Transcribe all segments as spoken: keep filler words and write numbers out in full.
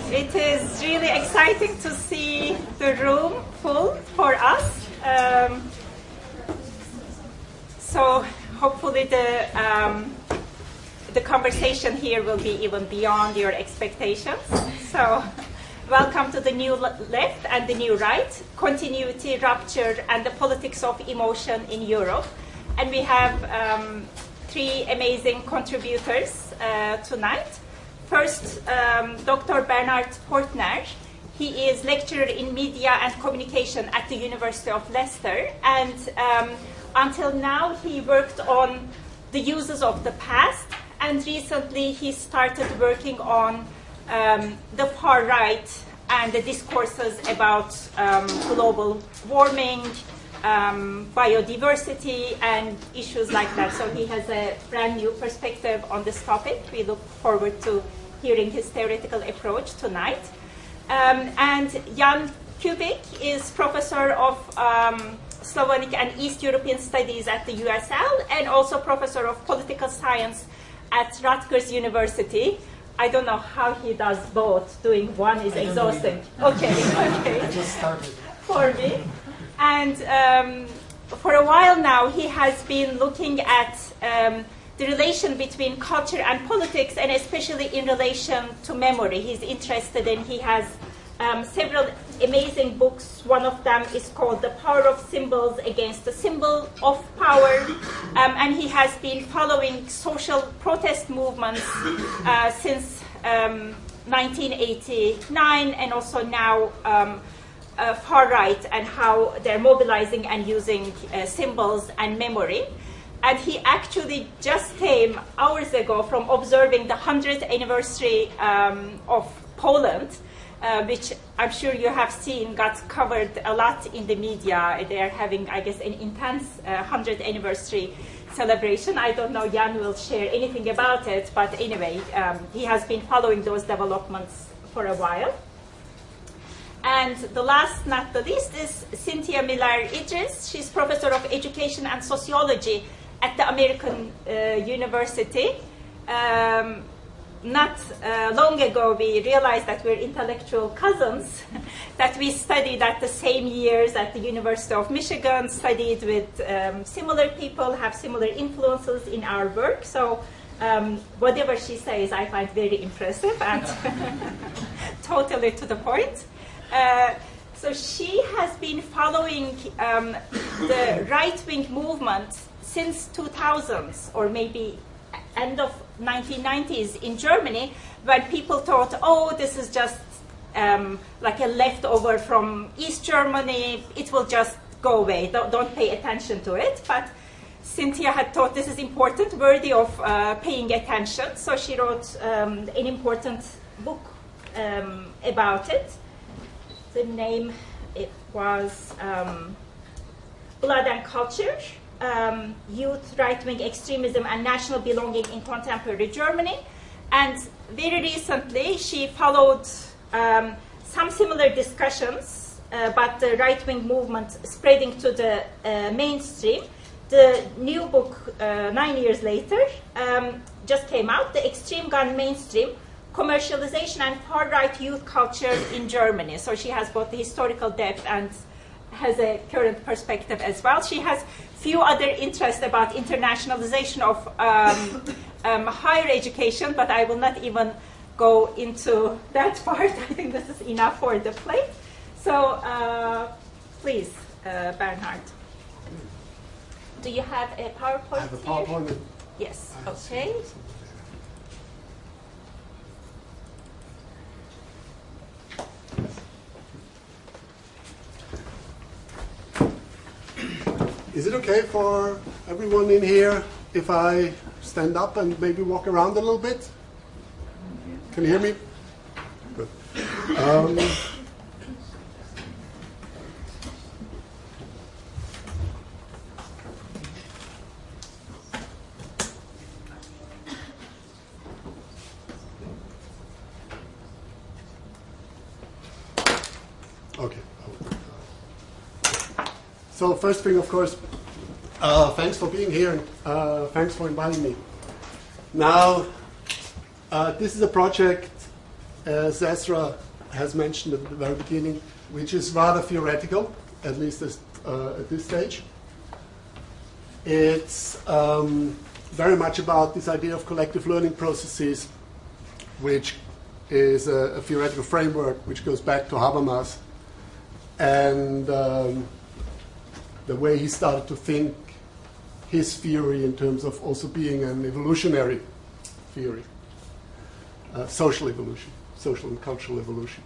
It is really exciting to see the room full for us. Um, so hopefully the um, the conversation here will be even beyond your expectations. So welcome to the new left and the new right, continuity, rupture, and the politics of emotion in Europe. And we have um, three amazing contributors uh, tonight. First, um, Doctor Bernard Portner. He is lecturer in media and communication at the University of Leicester. And um, until now, he worked on the uses of the past. And recently, he started working on um, the far right and the discourses about um, global warming, um, biodiversity, and issues like that. So he has a brand new perspective on this topic. We look forward to hearing his theoretical approach tonight. Um, and Jan Kubik is professor of um, Slavonic and East European Studies at the U S L and also professor of political science at Rutgers University. I don't know how he does both. Doing one is exhausting. Okay, okay. I just started. For me. And um, for a while now, he has been looking at um, the relation between culture and politics, and especially in relation to memory. He's interested in, he has um, several amazing books. One of them is called The Power of Symbols Against the Symbol of Power. Um, and he has been following social protest movements uh, since um, nineteen eighty-nine, and also now um, uh, far right, and how they're mobilizing and using uh, symbols and memory. And he actually just came hours ago from observing the hundredth anniversary um, of Poland, uh, which I'm sure you have seen got covered a lot in the media. They are having, I guess, an intense uh, hundredth anniversary celebration. I don't know, Jan will share anything about it, but anyway, um, he has been following those developments for a while. And the last, not the least, is Cynthia Miller-Idris. She's professor of education and sociology at the American uh, University. Um, not uh, long ago, we realized that we're intellectual cousins, that we studied at the same years at the University of Michigan, studied with um, similar people, have similar influences in our work. So um, whatever she says, I find very impressive and totally to the point. Uh, so she has been following um, the right-wing movement since two thousands, or maybe end of nineteen nineties in Germany, when people thought, oh, this is just um, like a leftover from East Germany, it will just go away, don't, don't pay attention to it. But Cynthia had thought this is important, worthy of uh, paying attention, so she wrote um, an important book um, about it. The name, it was um, Blood and Culture, um, Youth, Right-Wing Extremism and National Belonging in Contemporary Germany. And very recently, she followed um, some similar discussions uh, about the right-wing movement spreading to the uh, mainstream. The new book, uh, nine years later, um, just came out, The Extreme Gone Mainstream, Commercialization and Far-Right Youth Culture in Germany. So she has both the historical depth and has a current perspective as well. She has few other interests about internationalization of um, um, higher education, but I will not even go into that part. I think this is enough for the plate. So uh, please, uh, Bernhard. Do you have a PowerPoint I have a PowerPoint. here? Yes, okay. Is it okay for everyone in here if I stand up and maybe walk around a little bit? Can you hear me? Good. Um, okay. So first thing, of course, uh, thanks for being here, and uh, thanks for inviting me. Now, uh, this is a project as Ezra has mentioned at the very beginning, which is rather theoretical, at least as, uh, at this stage. It's um, very much about this idea of collective learning processes, which is a, a theoretical framework which goes back to Habermas, and um, the way he started to think his theory in terms of also being an evolutionary theory, uh, social evolution, social and cultural evolution.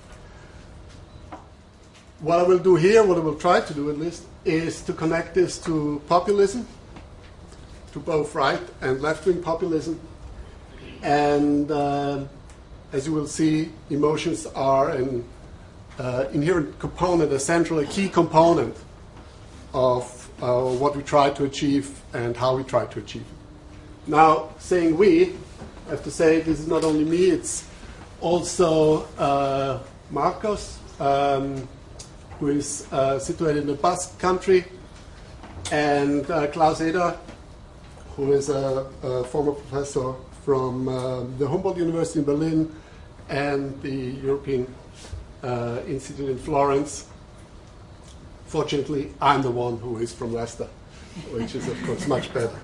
What I will do here, what I will try to do at least, is to connect this to populism, to both right and left-wing populism. And uh, as you will see, emotions are an uh, inherent component, a central, a key component of uh, what we try to achieve and how we try to achieve it. Now, saying we, I have to say this is not only me, it's also uh, Marcos, um, who is uh, situated in the Basque country, and uh, Klaus Eder, who is a, a former professor from uh, the Humboldt University in Berlin and the European uh, Institute in Florence. Fortunately, I'm the one who is from Leicester, which is, of course, much better.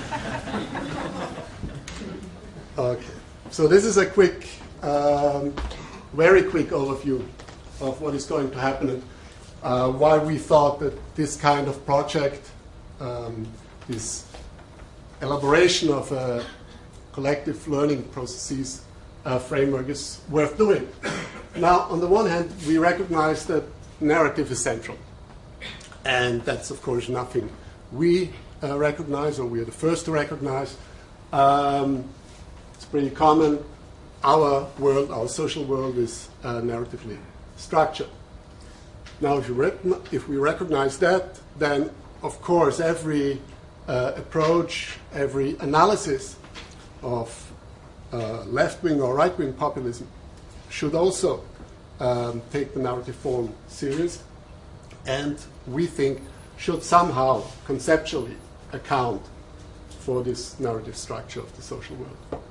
Okay, so this is a quick, um, very quick overview of what is going to happen and uh, why we thought that this kind of project, um, this elaboration of a collective learning processes uh, framework is worth doing. Now, on the one hand, we recognize that narrative is central. And that's, of course, nothing we uh, recognize, or we are the first to recognize. Um, it's pretty common. Our world, our social world, is uh, narratively structured. Now, if, you rec- if we recognize that, then, of course, every uh, approach, every analysis of uh, left-wing or right-wing populism should also um, take the narrative form serious, and we think should somehow conceptually account for this narrative structure of the social world.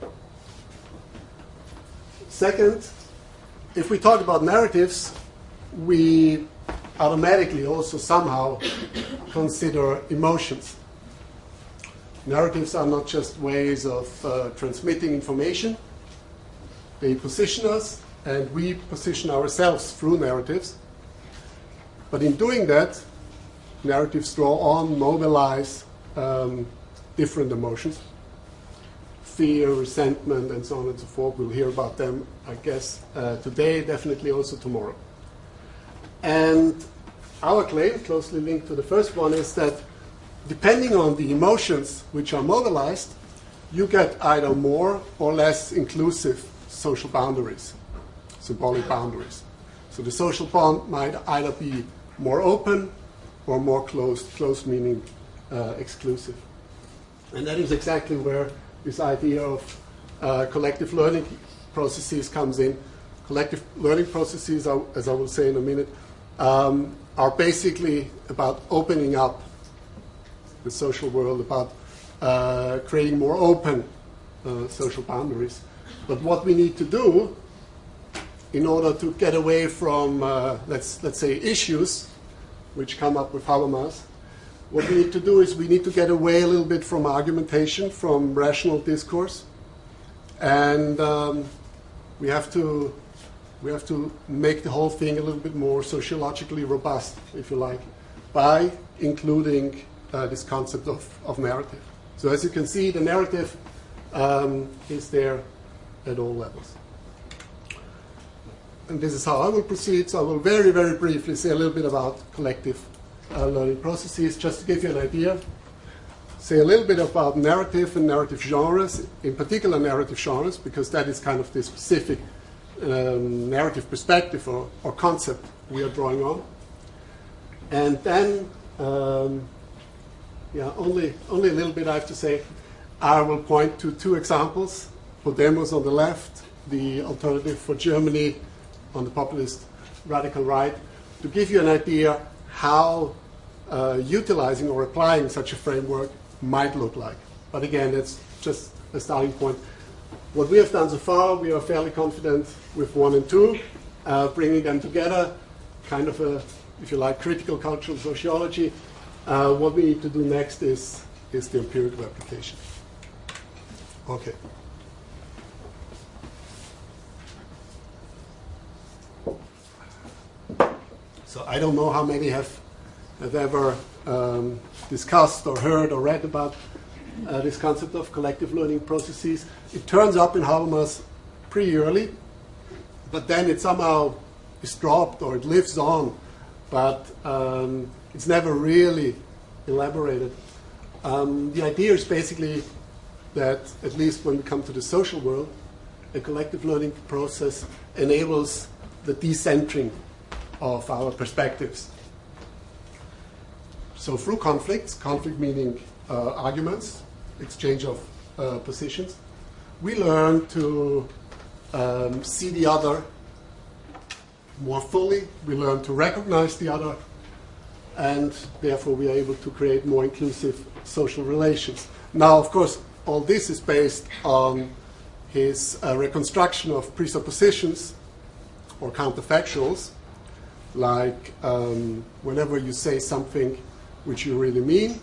Second, if we talk about narratives, we automatically also somehow consider emotions. Narratives are not just ways of uh, transmitting information. They position us, and we position ourselves through narratives. But in doing that, narratives draw on, mobilize um, different emotions. Fear, resentment, and so on and so forth. We'll hear about them, I guess, uh, today, definitely also tomorrow. And our claim, closely linked to the first one, is that depending on the emotions which are mobilized, you get either more or less inclusive social boundaries, symbolic boundaries. So the social bond might either be more open or more closed, closed meaning uh, exclusive. And that is exactly where this idea of uh, collective learning processes comes in. Collective learning processes, are, as I will say in a minute, um, are basically about opening up the social world, about uh, creating more open uh, social boundaries. But what we need to do in order to get away from, uh, let's, let's say, issues which come up with Habermas, what we need to do is we need to get away a little bit from argumentation, from rational discourse, and um, we have to we have to make the whole thing a little bit more sociologically robust, if you like, by including uh, this concept of, of narrative. So as you can see, the narrative um, is there at all levels. And this is how I will proceed. So I will very, very briefly say a little bit about collective uh, learning processes, just to give you an idea. Say a little bit about narrative and narrative genres, in particular narrative genres, because that is kind of the specific um, narrative perspective or, or concept we are drawing on. And then, um, yeah, only, only a little bit I have to say. I will point to two examples. Podemos on the left, the alternative for Germany on the populist radical right, to give you an idea how uh, utilizing or applying such a framework might look like. But again, it's just a starting point. what we have done so far, we are fairly confident with one and two, uh, bringing them together, kind of a, if you like, critical cultural sociology. Uh, what we need to do next is, is the empirical application. Okay. So I don't know how many have, have ever um, discussed or heard or read about uh, this concept of collective learning processes. It turns up in Habermas pretty early, but then it somehow is dropped or it lives on, but um, it's never really elaborated. Um, the idea is basically that, at least when we come to the social world, a collective learning process enables the decentering of our perspectives. So through conflicts, conflict meaning uh, arguments, exchange of uh, positions, we learn to um, see the other more fully, we learn to recognize the other, and therefore we are able to create more inclusive social relations. Now, of course, all this is based on his uh, reconstruction of presuppositions or counterfactuals, like um, whenever you say something which you really mean,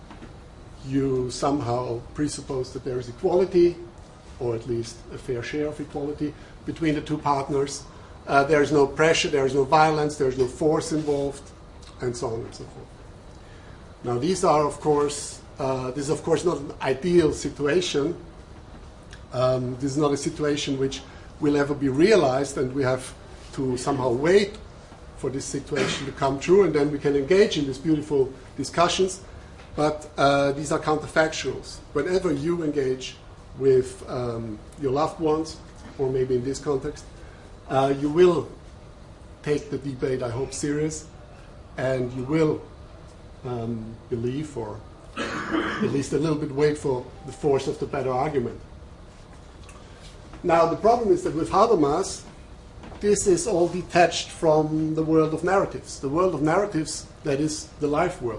you somehow presuppose that there is equality, or at least a fair share of equality, between the two partners. Uh, there is no pressure, there is no violence, there is no force involved, and so on and so forth. Now, these are, of course, uh, this is, of course, not an ideal situation. Um, this is not a situation which will ever be realized, and we have to somehow wait for this situation to come true, and then we can engage in these beautiful discussions. But uh, these are counterfactuals. Whenever you engage with um, your loved ones, or maybe in this context, uh, you will take the debate, I hope, serious, and you will um, believe, or at least a little bit wait for the force of the better argument. Now, the problem is that with Habermas, this is all detached from the world of narratives. The world of narratives, that is the life world.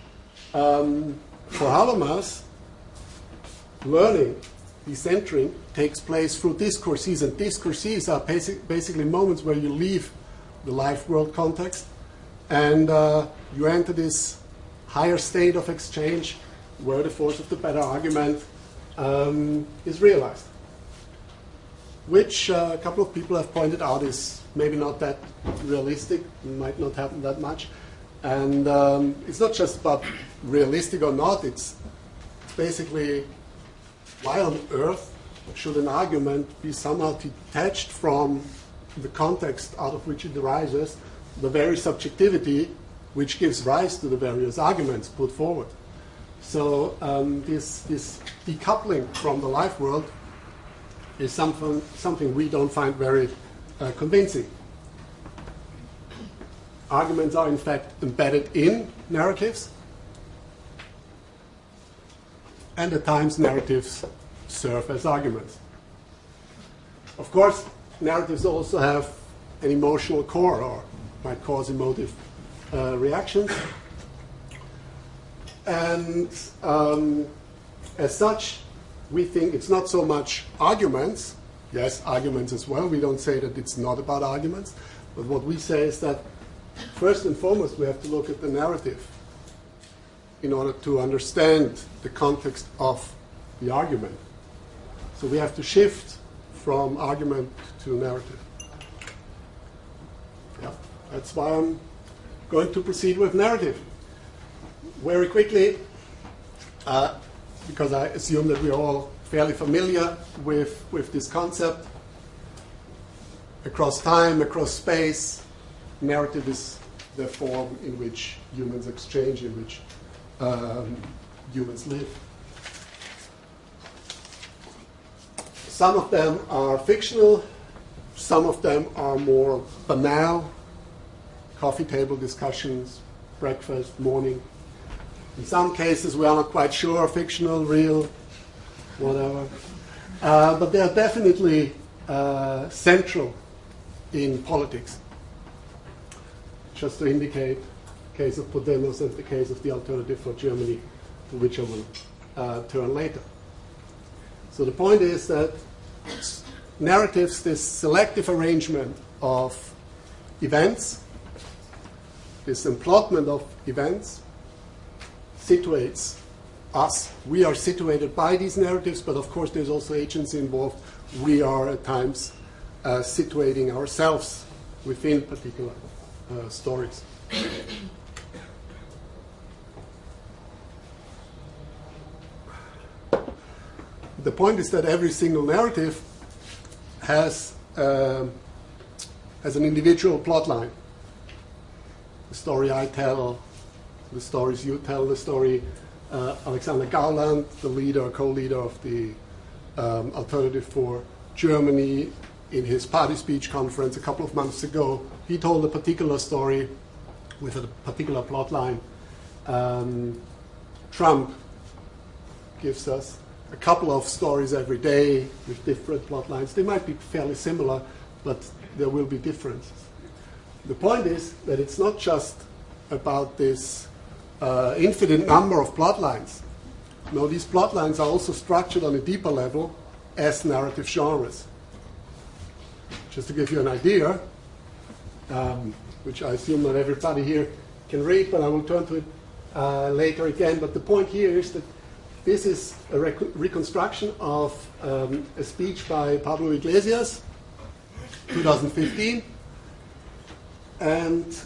Um, for Habermas, learning, decentering, takes place through discourses, and discourses are basic, basically moments where you leave the life world context and uh, you enter this higher state of exchange where the force of the better argument um, is realized, which uh, a couple of people have pointed out is maybe not that realistic, might not happen that much. And um, it's not just about realistic or not, it's basically, why on earth should an argument be somehow detached from the context out of which it arises, the very subjectivity which gives rise to the various arguments put forward. So um, this, this decoupling from the life world is something, something we don't find very uh, convincing. Arguments are in fact embedded in narratives, and at times narratives serve as arguments. Of course, narratives also have an emotional core, or might cause emotive uh, reactions. And um, as such, we think it's not so much arguments. Yes, arguments as well. We don't say that it's not about arguments. But what we say is that first and foremost, we have to look at the narrative in order to understand the context of the argument. So we have to shift from argument to narrative. Yeah, that's why I'm going to proceed with narrative. Very quickly, uh, because I assume that we are all fairly familiar with, with this concept. Across time, across space, narrative is the form in which humans exchange, in which um, humans live. Some of them are fictional, some of them are more banal, coffee table discussions, breakfast, morning. In some cases we are not quite sure, fictional, real, whatever. Uh, but they are definitely uh, central in politics. Just to indicate the case of Podemos and the case of the Alternative for Germany, to which I will uh, turn later. So the point is that narratives, this selective arrangement of events, this emplotment of events, situates us. We are situated by these narratives, but of course there's also agency involved. We are at times uh, situating ourselves within particular uh, stories. The point is that every single narrative has, uh, has an individual plot line. The story I tell, the stories you tell, the story uh, Alexander Gauland, the leader, co-leader of the um, Alternative for Germany, in his party speech conference a couple of months ago, he told a particular story with a particular plot line. Um, Trump gives us a couple of stories every day with different plot lines. They might be fairly similar, but there will be differences. The point is that it's not just about this uh, infinite number of plot lines. No, these plot lines are also structured on a deeper level as narrative genres. Just to give you an idea, um, which I assume not everybody here can read, but I will turn to it uh, later again. But the point here is that this is a rec reconstruction of um, a speech by Pablo Iglesias, two thousand fifteen. And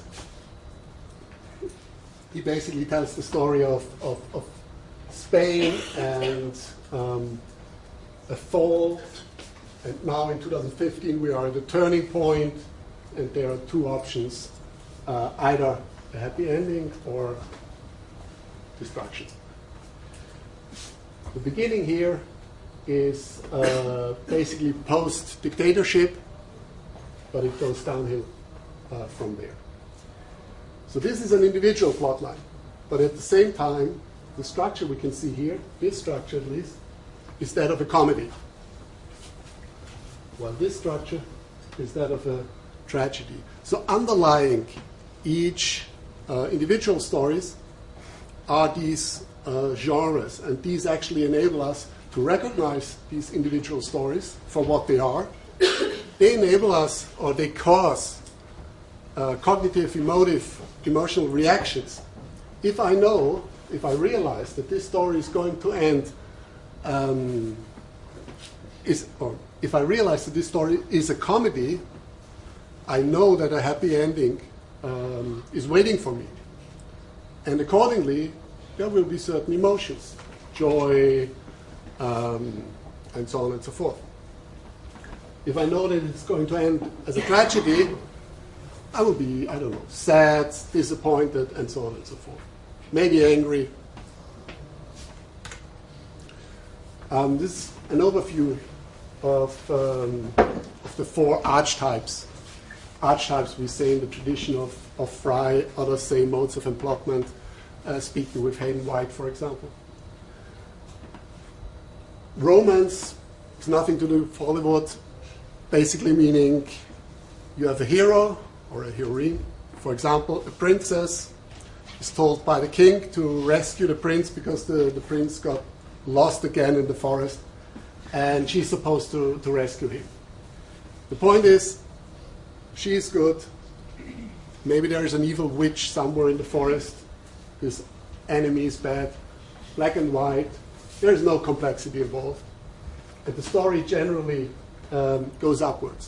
he basically tells the story of, of, of Spain and um, a fall. And now in two thousand fifteen, we are at a turning point, and there are two options, uh, either a happy ending or destruction. The beginning here is uh, basically post-dictatorship, but it goes downhill uh, from there. So this is an individual plot line, but at the same time, the structure we can see here, this structure at least, is that of a comedy. While this structure is that of a tragedy. So underlying each uh, individual stories are these uh, genres, and these actually enable us to recognize these individual stories for what they are. They enable us, or they cause uh, cognitive, emotive, emotional reactions. If I know, if I realize that this story is going to end, um, is, or if I realize that this story is a comedy, I know that a happy ending um, is waiting for me. And accordingly, there will be certain emotions, joy, um, and so on and so forth. If I know that it's going to end as a tragedy, I will be, I don't know, sad, disappointed, and so on and so forth. Maybe angry. Um, this is an overview of, um, of the four archetypes. Archetypes we say in the tradition of, of Fry, others say modes of emplotment, uh, speaking with Hayden White, for example. Romance has nothing to do with Hollywood, basically meaning you have a hero or a heroine. For example, a princess is told by the king to rescue the prince because the, the prince got lost again in the forest, and she's supposed to, to rescue him. The point is, she is good. Maybe there is an evil witch somewhere in the forest. His enemy is bad. Black and white. There is no complexity involved. And the story generally um, goes upwards.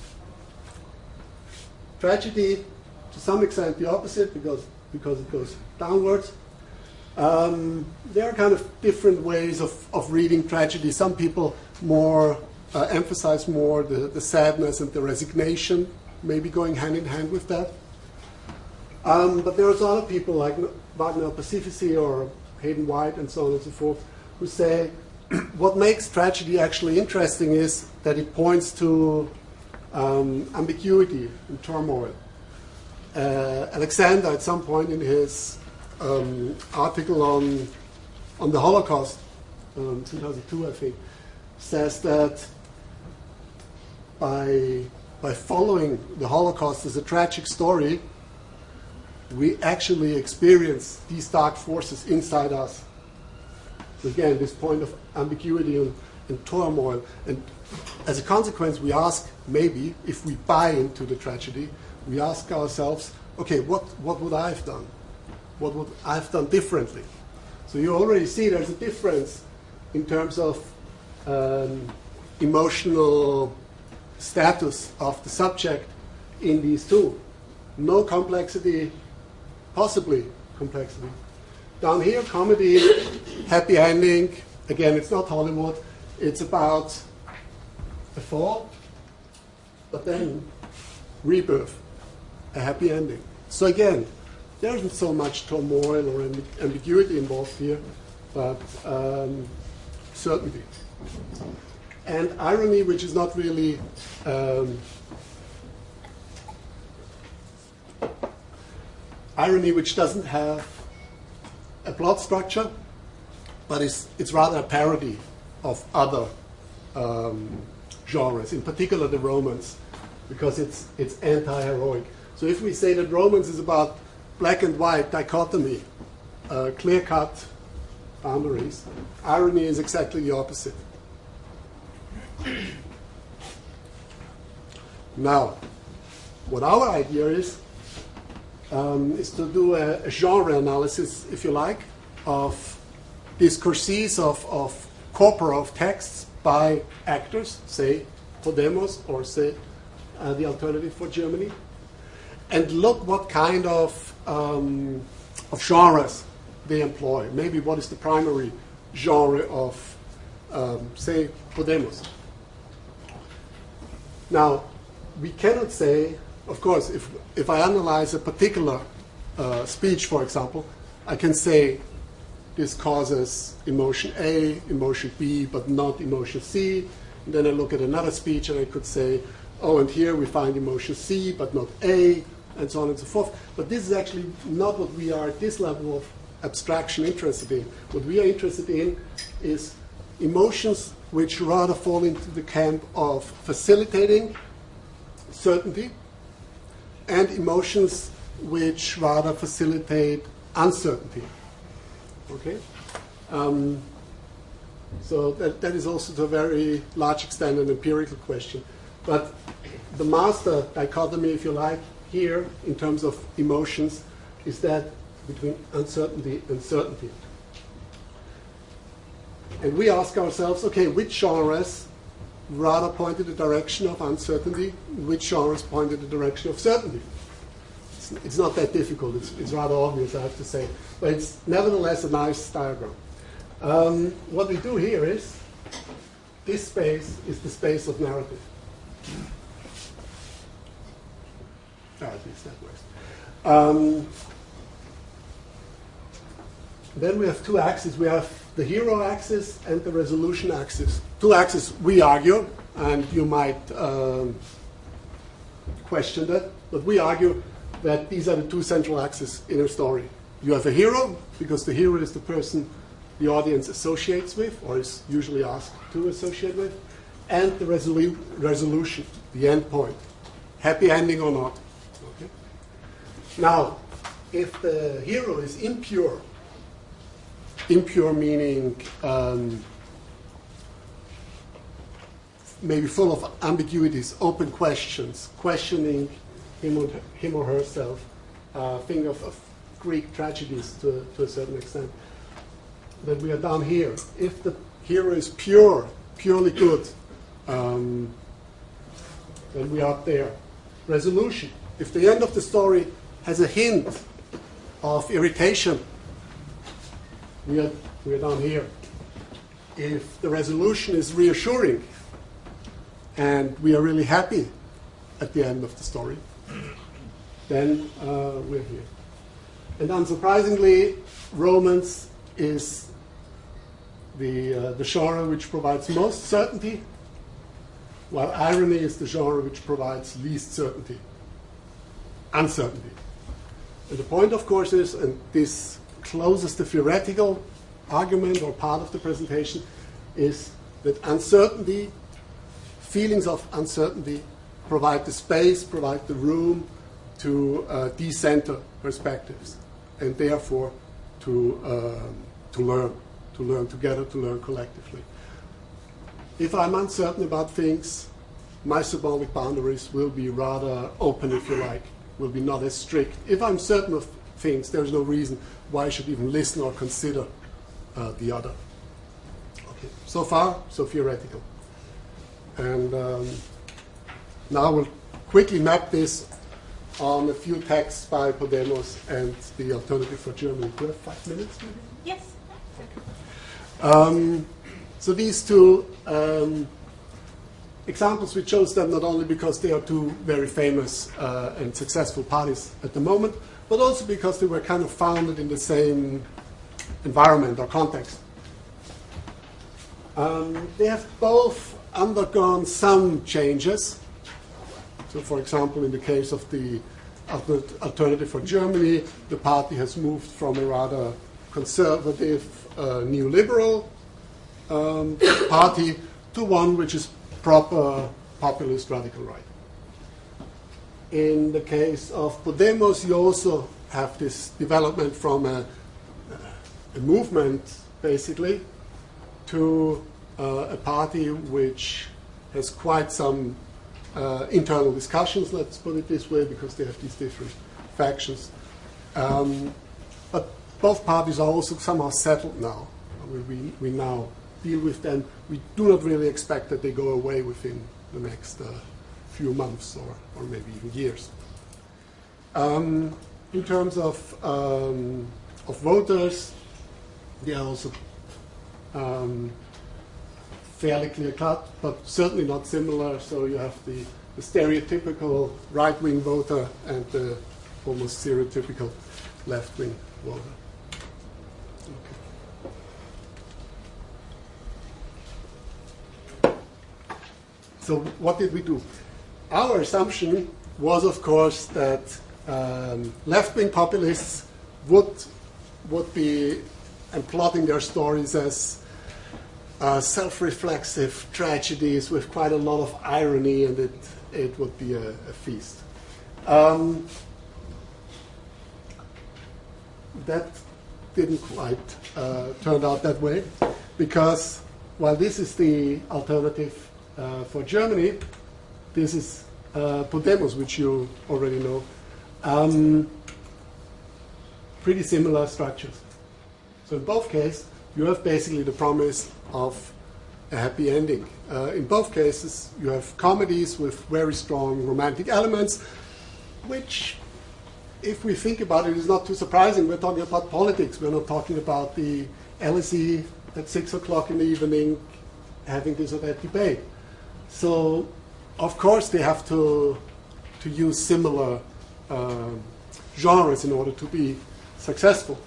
Tragedy, to some extent, the opposite, because, because it goes downwards. Um, there are kind of different ways of, of reading tragedy. Some people more uh, emphasize more the, the sadness and the resignation, maybe going hand in hand with that. Um, but there's other people like Wagner Pacifici or Hayden White and so on and so forth who say what makes tragedy actually interesting is that it points to um, ambiguity and turmoil. Uh, Alexander, at some point in his um, article on, on the Holocaust, um, two thousand two I think, says that by, by following the Holocaust as a tragic story, we actually experience these dark forces inside us. So again, this point of ambiguity and, and turmoil. And as a consequence, we ask, maybe, if we buy into the tragedy, we ask ourselves, okay, what, what would I have done? What would I have done differently? So you already see there's a difference in terms of um, emotional status of the subject in these two. No complexity, possibly complexity. Down here, comedy, happy ending. Again, it's not Hollywood. It's about a fall, but then rebirth, a happy ending. So again, there isn't so much turmoil or amb- ambiguity involved here, but um, certainty. And irony, which is not really um, irony, which doesn't have a plot structure, but it's, it's rather a parody of other um, genres, in particular the romance, because it's, it's anti-heroic. So if we say that romance is about black and white dichotomy, uh, clear-cut boundaries, irony is exactly the opposite. Now, what our idea is, um, is to do a, a genre analysis, if you like, of discourses of, of corpora of texts by actors, say Podemos or say uh, the Alternative for Germany, and look what kind of, um, of genres they employ. Maybe what is the primary genre of, um, say, Podemos. Now, we cannot say, of course, if, if I analyze a particular uh, speech, for example, I can say this causes emotion A, emotion B, but not emotion C. And then I look at another speech and I could say, oh, and here we find emotion C, but not A, and so on and so forth. But this is actually not what we are at this level of abstraction interested in. What we are interested in is emotions which rather fall into the camp of facilitating certainty, and emotions which rather facilitate uncertainty. Okay? Um, so that, that is also to a very large extent an empirical question. But the master dichotomy, if you like, here in terms of emotions is that between uncertainty and certainty. And we ask ourselves, okay, which genres rather point in the direction of uncertainty, which genres point in the direction of certainty? It's, it's not that difficult, it's, it's rather obvious, I have to say. But it's nevertheless a nice diagram. Um, what we do here is, this space is the space of narrative. Oh, at least that works. Um, then we have two axes. We have the hero axis and the resolution axis. Two axes, we argue, and you might um, question that, but we argue that these are the two central axes in a story. You have a hero, because the hero is the person the audience associates with, or is usually asked to associate with, and the resolu- resolution, the end point, happy ending or not. Okay? Now, if the hero is impure, impure meaning um, maybe full of ambiguities, open questions, questioning him or, him or herself, uh, think of, of Greek tragedies to, to a certain extent, that we are down here. If the hero is pure, purely good, um, then we are up there. Resolution. If the end of the story has a hint of irritation, we are, we are down here. If the resolution is reassuring and we are really happy at the end of the story, then uh, we're here. And unsurprisingly, romance is the, uh, the genre which provides most certainty, while irony is the genre which provides least certainty, uncertainty. And the point, of course, is, and this closes the theoretical argument or part of the presentation, is that uncertainty, feelings of uncertainty, provide the space, provide the room to uh, decenter perspectives, and therefore to, uh, to learn, to learn together, to learn collectively. if I'm uncertain about things, my symbolic boundaries will be rather open, if you like, will be not as strict. If I'm certain of things, there's no reason why I should even listen or consider uh, the other. Okay, so far, so theoretical. And um, now we'll quickly map this on a few texts by Podemos and the Alternative for Germany. Do we have five minutes, maybe? Yes. Um, so these two um, examples, we chose them not only because they are two very famous uh, and successful parties at the moment, but also because they were kind of founded in the same environment or context. Um, they have both undergone some changes. So, for example, in the case of the Alternative for Germany, the party has moved from a rather conservative, uh, neoliberal um, party to one which is proper populist radical right. In the case of Podemos, you also have this development from a, a movement, basically, to uh, a party which has quite some uh, internal discussions, let's put it this way, because they have these different factions. Um, but both parties are also somehow settled now. We, we, we now deal with them. We do not really expect that they go away within the next uh, few months or, or maybe even years. Um, in terms of, um, of voters, they are also um, fairly clear-cut, but certainly not similar. So you have the, the stereotypical right-wing voter and the almost stereotypical left-wing voter. Okay. So what did we do? Our assumption was, of course, that um, left-wing populists would, would be and plotting their stories as uh, self-reflexive tragedies with quite a lot of irony, and it, it would be a, a feast. Um, that didn't quite uh, turn out that way, because while this is the Alternative uh, for Germany, this is uh, Podemos, which you already know. Um, pretty similar structures. So in both cases, you have basically the promise of a happy ending. Uh, in both cases, you have comedies with very strong romantic elements, which, if we think about it, is not too surprising. We're talking about politics. We're not talking about the L S E at six o'clock in the evening having this or that debate. So, of course, they have to, to use similar uh, genres in order to be successful.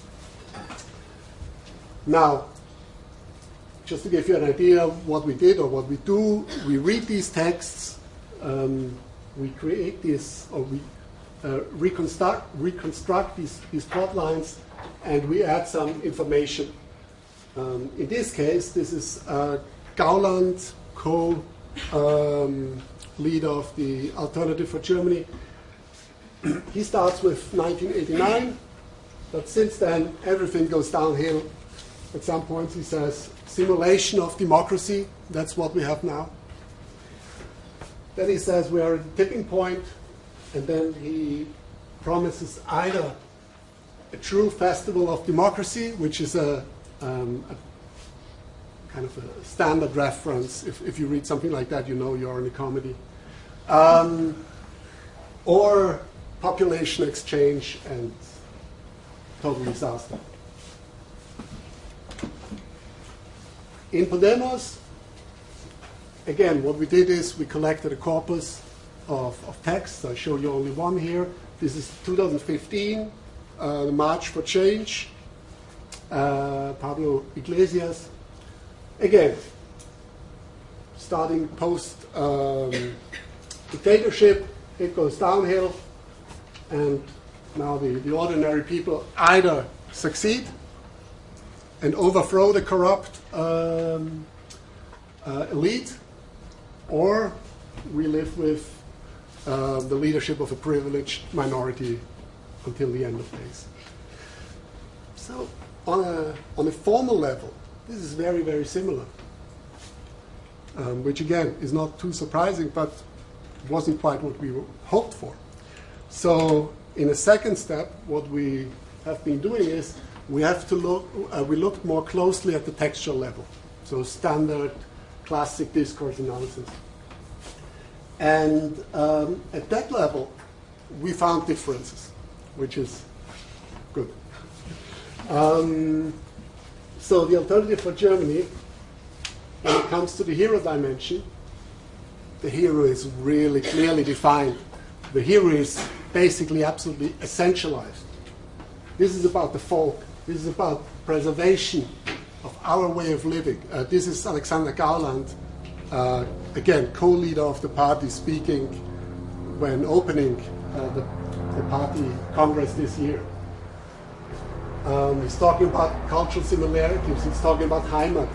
Now, just to give you an idea of what we did or what we do, we read these texts, um, we create this, or we uh, reconstruct, reconstruct these, these plot lines, and we add some information. Um, in this case, this is uh, Gauland, co um, leader of the Alternative for Germany. He starts with nineteen eighty-nine, but since then everything goes downhill. At some point he says, simulation of democracy, that's what we have now. Then he says we are at a tipping point, and then he promises either a true festival of democracy, which is a, um, a kind of a standard reference. If, if you read something like that, you know you're in a comedy. Um, or population exchange and total disaster. In Podemos, again, what we did is we collected a corpus of, of texts. I show you only one here. This is two thousand fifteen, uh, the March for Change, uh, Pablo Iglesias. Again, starting post um, dictatorship, it goes downhill, and now the, the ordinary people either succeed and overthrow the corrupt um, uh, elite, or we live with uh, the leadership of a privileged minority until the end of days. So on a, on a formal level, this is very, very similar. um, which again is not too surprising, but wasn't quite what we hoped for. So in a second step, what we have been doing is we have to look, uh, we looked more closely at the textual level, so standard classic discourse analysis. And um, at that level, we found differences, which is good. Um, so the alternative for Germany, when it comes to the hero dimension, the hero is really clearly defined. The hero is basically absolutely essentialized. This is about the folk. This is about preservation of our way of living. Uh, this is Alexander Gauland, uh, again, co-leader of the party, speaking when opening uh, the, the party congress this year. Um, he's talking about cultural similarities. He's talking about Heimat.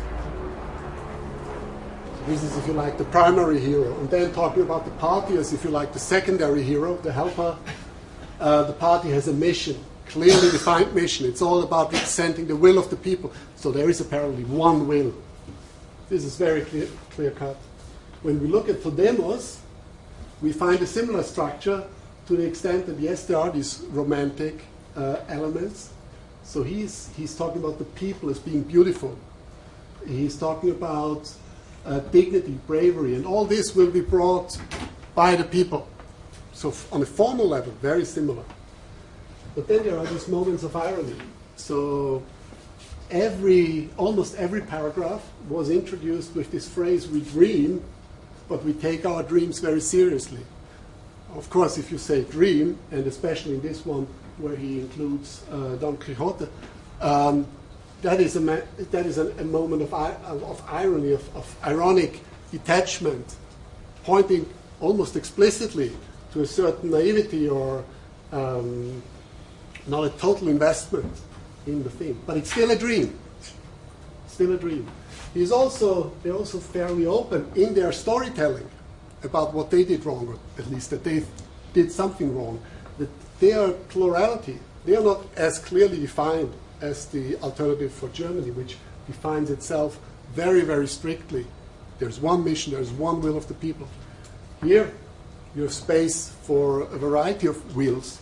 This is, if you like, the primary hero. And then talking about the party as, if you like, the secondary hero, the helper. Uh, the party has a mission, clearly defined mission. It's all about representing the will of the people. So there is apparently one will. This is very clear, clear cut. When we look at Podemos, we find a similar structure to the extent that, yes, there are these romantic uh, elements. So he's, he's talking about the people as being beautiful. He's talking about uh, dignity, bravery, and all this will be brought by the people. So f- on a formal level, very similar. But then there are these moments of irony. So every, almost every paragraph was introduced with this phrase, we dream, but we take our dreams very seriously. Of course, if you say dream, and especially in this one where he includes uh, Don Quixote, um, that is a ma- that is a, a moment of, I- of irony, of, of ironic detachment, pointing almost explicitly to a certain naivety or um, not a total investment in the thing. But it's still a dream. Still a dream. He's also, they're also fairly open in their storytelling about what they did wrong, or at least that they did something wrong. That their plurality, they are not as clearly defined as the alternative for Germany, which defines itself very, very strictly. There's one mission, there's one will of the people. Here, you have space for a variety of wills.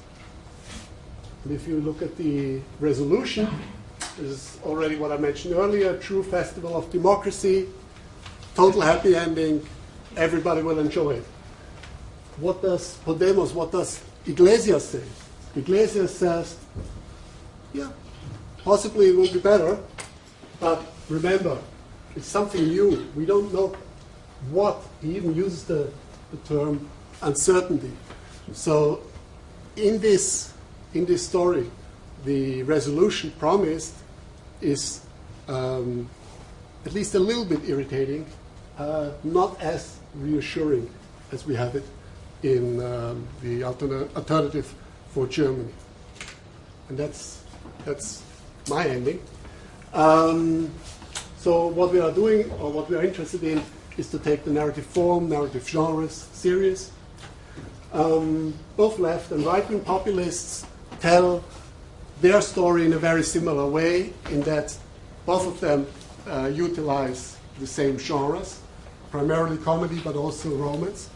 And if you look at the resolution, this is already what I mentioned earlier, true festival of democracy, total happy ending, everybody will enjoy it. What does Podemos, what does Iglesias say? Iglesias says, yeah, possibly it will be better, but remember, it's something new. We don't know what. He even uses the, the term uncertainty. So in this, in this story, the resolution promised is um, at least a little bit irritating, uh, not as reassuring as we have it in um, the alterna- alternative for Germany. And that's, that's my ending. Um, so what we are doing, or what we are interested in, is to take the narrative form, narrative genres serious. Um, both left and right-wing populists tell their story in a very similar way, in that both of them uh, utilize the same genres, primarily comedy, but also romance.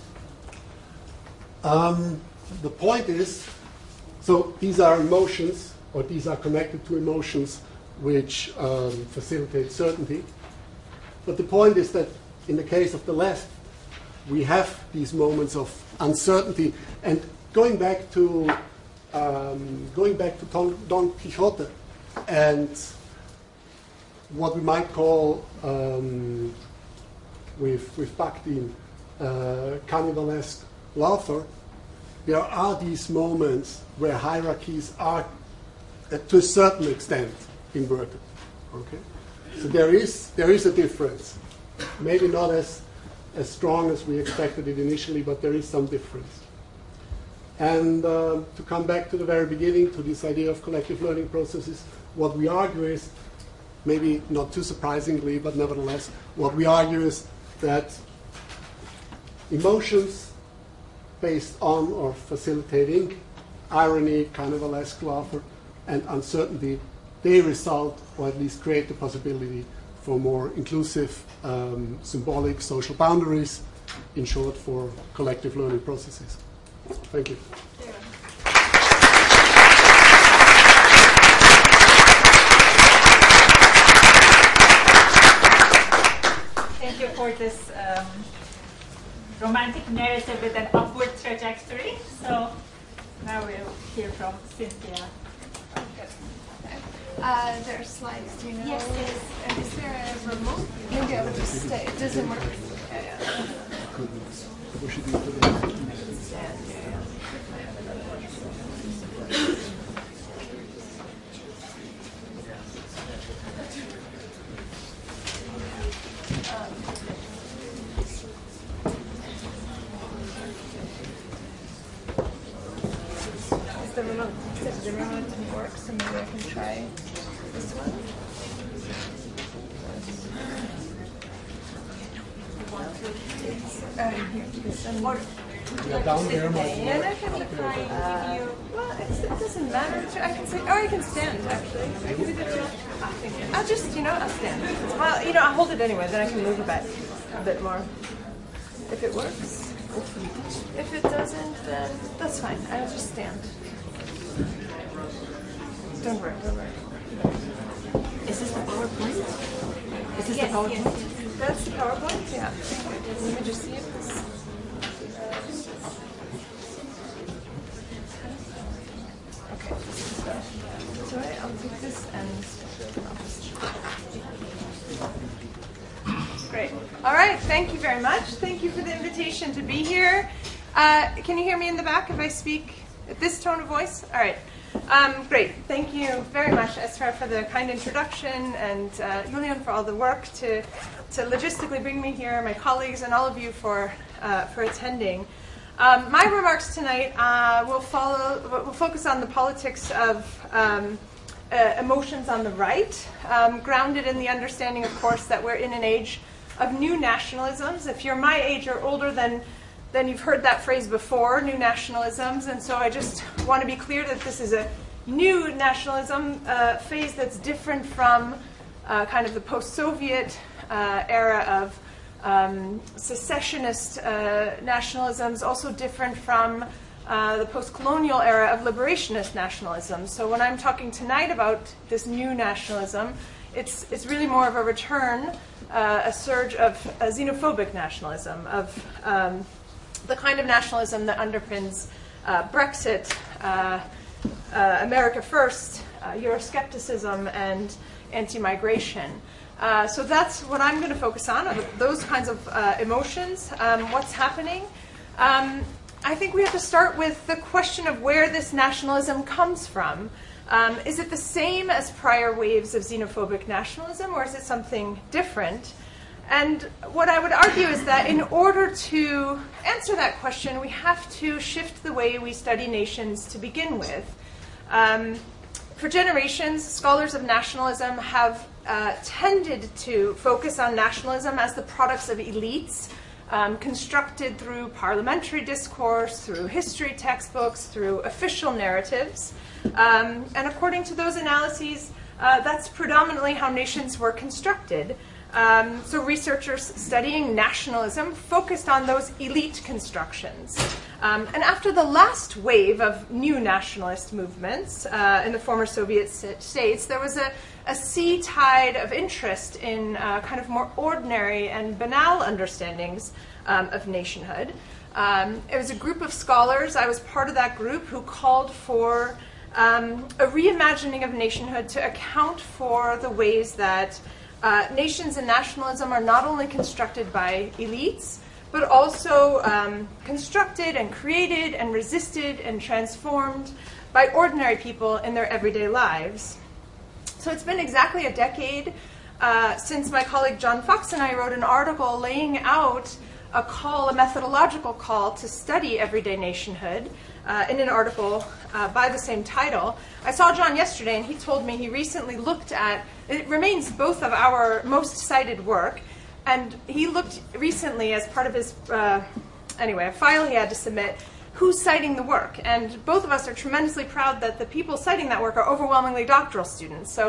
Um, the point is, so these are emotions, or these are connected to emotions which um, facilitate certainty. But the point is that in the case of the left, we have these moments of uncertainty. And going back to um, going back to Don, Don Quixote and what we might call um, with with Bakhtin uh, carnivalesque laughter, there are these moments where hierarchies are, uh, to a certain extent, inverted. Okay, so there is there is a difference, maybe not as as strong as we expected it initially, but there is some difference. And uh, to come back to the very beginning, to this idea of collective learning processes, what we argue is, maybe not too surprisingly, but nevertheless, what we argue is that emotions based on or facilitating irony, carnivalesque laughter, and uncertainty, they result, or at least create the possibility for more inclusive, um, symbolic social boundaries, in short, for collective learning processes. Thank you. Thank you for this um, romantic narrative with an upward trajectory. So now we'll hear from Cynthia. Uh, there are slides, do you know? Yes, yes. And is there a remote? Maybe I would just stay. It doesn't work. Yeah, yeah. Stand, yeah, yeah. The remote, the remote didn't work, so maybe I can try this one. Uh, here, because I'm more. Yeah, down there, And I can try and give you. Well, it's, it doesn't matter. I can say, or I can stand actually. I can do that too. I'll just, you know, I'll stand. Well, you know, I'll hold it anyway. Then I can move a bit, a bit more, if it works. If it doesn't, then that's fine. I'll just stand. Don't worry, don't worry. Is this the PowerPoint? Is this Yes, the PowerPoint? yes, yes. That's the PowerPoint? Yeah. Let me just see if this... Okay. So I'll take this and... Great. All right, thank you very much. Thank you for the invitation to be here. Uh, can you hear me in the back if I speak at this tone of voice? All right. Um, great. Thank you very much, Esra, for the kind introduction, and uh, Julian for all the work to, to logistically bring me here, my colleagues, and all of you for, uh, for attending. Um, my remarks tonight uh, will, follow, will focus on the politics of um, uh, emotions on the right, um, grounded in the understanding, of course, that we're in an age of new nationalisms. If you're my age or older, then then you've heard that phrase before, new nationalisms, and so I just want to be clear that this is a new nationalism uh, phase that's different from uh, kind of the post-Soviet uh, era of um, secessionist uh, nationalisms, also different from uh, the post-colonial era of liberationist nationalism. So when I'm talking tonight about this new nationalism, it's, it's really more of a return, uh, a surge of uh, xenophobic nationalism, of um, the kind of nationalism that underpins uh, Brexit, uh, uh, America First, uh, Euroscepticism, and anti-migration. Uh, so that's what I'm going to focus on, are those kinds of uh, emotions, um, what's happening. Um, I think we have to start with the question of where this nationalism comes from. Um, is it the same as prior waves of xenophobic nationalism, or is it something different? And what I would argue is that in order to answer that question, we have to shift the way we study nations to begin with. Um, for generations, scholars of nationalism have uh, tended to focus on nationalism as the products of elites, um, constructed through parliamentary discourse, through history textbooks, through official narratives. Um, and according to those analyses, uh, that's predominantly how nations were constructed. Um, so researchers studying nationalism focused on those elite constructions. Um, and after the last wave of new nationalist movements uh, in the former Soviet states, there was a, a sea tide of interest in uh, kind of more ordinary and banal understandings um, of nationhood. Um, it was a group of scholars, I was part of that group, who called for um, a reimagining of nationhood to account for the ways that Uh, nations and nationalism are not only constructed by elites, but also um, constructed and created and resisted and transformed by ordinary people in their everyday lives. So it's been exactly a decade uh, since my colleague John Fox and I wrote an article laying out a call, a methodological call to study everyday nationhood uh, in an article uh, by the same title. I saw John yesterday, and he told me he recently looked at, it remains both of our most cited work, and he looked recently as part of his, uh, anyway, a file he had to submit, who's citing the work. And both of us are tremendously proud that the people citing that work are overwhelmingly doctoral students. So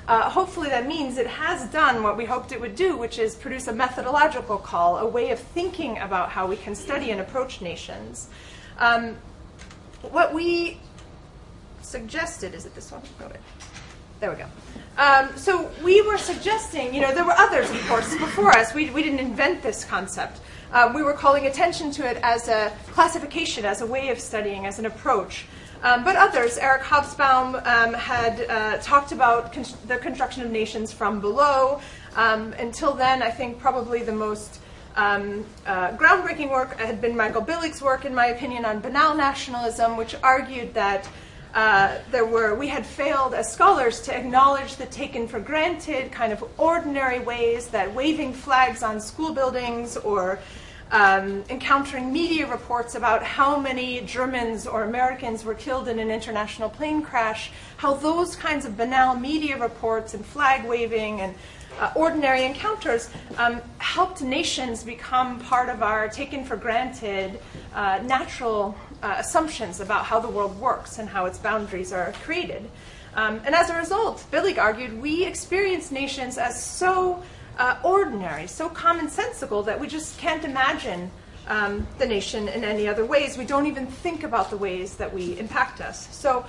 uh, hopefully that means it has done what we hoped it would do, which is produce a methodological call, a way of thinking about how we can study and approach nations. Um, what we suggested, is it this one? Oh, wait. There we go. Um, so we were suggesting, you know, there were others, of course, before us. We, we didn't invent this concept. Uh, we were calling attention to it as a classification, as a way of studying, as an approach. Um, but others, Eric Hobsbawm um, had uh, talked about con- the construction of nations from below. Um, until then, I think probably the most um, uh, groundbreaking work had been Michael Billig's work, in my opinion, on banal nationalism, which argued that uh, there were we had failed as scholars to acknowledge the taken for granted kind of ordinary ways that waving flags on school buildings or Um, encountering media reports about how many Germans or Americans were killed in an international plane crash, how those kinds of banal media reports and flag waving and uh, ordinary encounters um, helped nations become part of our taken for granted uh, natural uh, assumptions about how the world works and how its boundaries are created. Um, and as a result, Billig argued, we experience nations as so Uh, ordinary, so commonsensical that we just can't imagine um, the nation in any other ways. We don't even think about the ways that we impact us. So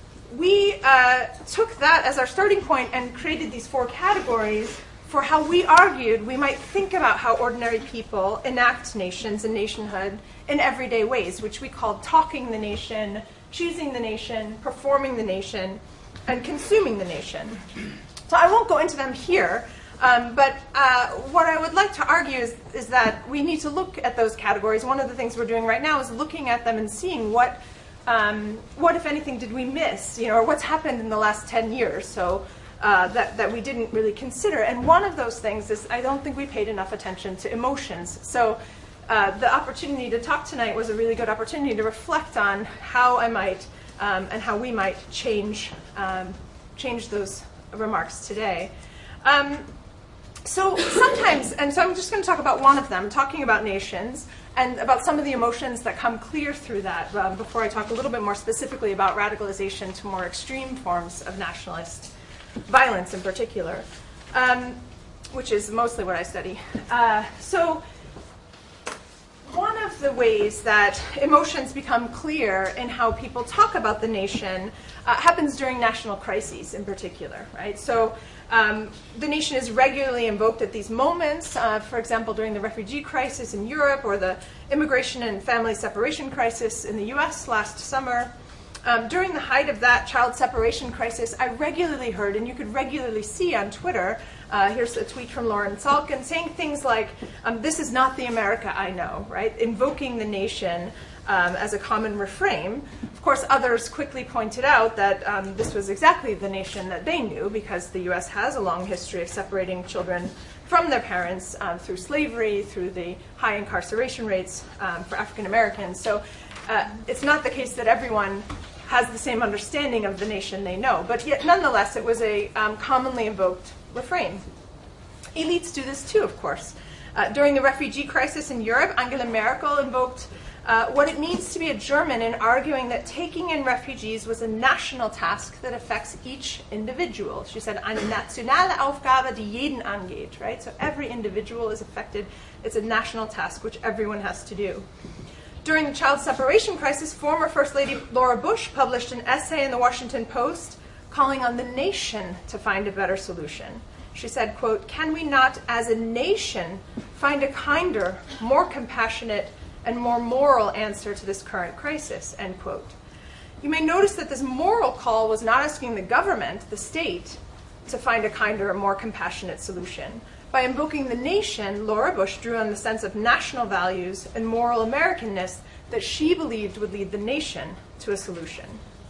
we uh, took that as our starting point and created these four categories for how we argued we might think about how ordinary people enact nations and nationhood in everyday ways, which we called talking the nation, choosing the nation, performing the nation, and consuming the nation. So I won't go into them here. Um, but uh, what I would like to argue is, is that we need to look at those categories. One of the things we're doing right now is looking at them and seeing what, um, what if anything, did we miss, you know, or what's happened in the last ten years so uh, that, that we didn't really consider. And one of those things is I don't think we paid enough attention to emotions. So uh, the opportunity to talk tonight was a really good opportunity to reflect on how I might um, and how we might change, um, change those remarks today. Um, So sometimes, and so I'm just going to talk about one of them, talking about nations, and about some of the emotions that come clear through that uh, before I talk a little bit more specifically about radicalization to more extreme forms of nationalist violence in particular, um, which is mostly what I study. Uh, so one of the ways that emotions become clear in how people talk about the nation uh, happens during national crises in particular, right? So Um, the nation is regularly invoked at these moments, uh, for example, during the refugee crisis in Europe or the immigration and family separation crisis in the U S last summer. Um, during the height of that child separation crisis, I regularly heard, and you could regularly see on Twitter, uh, here's a tweet from Lauren Salkin saying things like, um, this is not the America I know, right? Invoking the nation um, as a common refrain. Of course, others quickly pointed out that um, this was exactly the nation that they knew because the U S has a long history of separating children from their parents um, through slavery, through the high incarceration rates um, for African Americans. So uh, it's not the case that everyone has the same understanding of the nation they know. But yet, nonetheless, it was a um, commonly invoked refrain. Elites do this too, of course. Uh, during the refugee crisis in Europe, Angela Merkel invoked uh, what it means to be a German in arguing that taking in refugees was a national task that affects each individual. She said, eine nationale Aufgabe, die jeden angeht, right? So every individual is affected. It's a national task which everyone has to do. During the child separation crisis, former First Lady Laura Bush published an essay in the Washington Post calling on the nation to find a better solution. She said, quote, "Can we not, as a nation, find a kinder, more compassionate, and more moral answer to this current crisis," end quote. You may notice that this moral call was not asking the government, the state, to find a kinder or more compassionate solution. By invoking the nation, Laura Bush drew on the sense of national values and moral Americanness that she believed would lead the nation to a solution.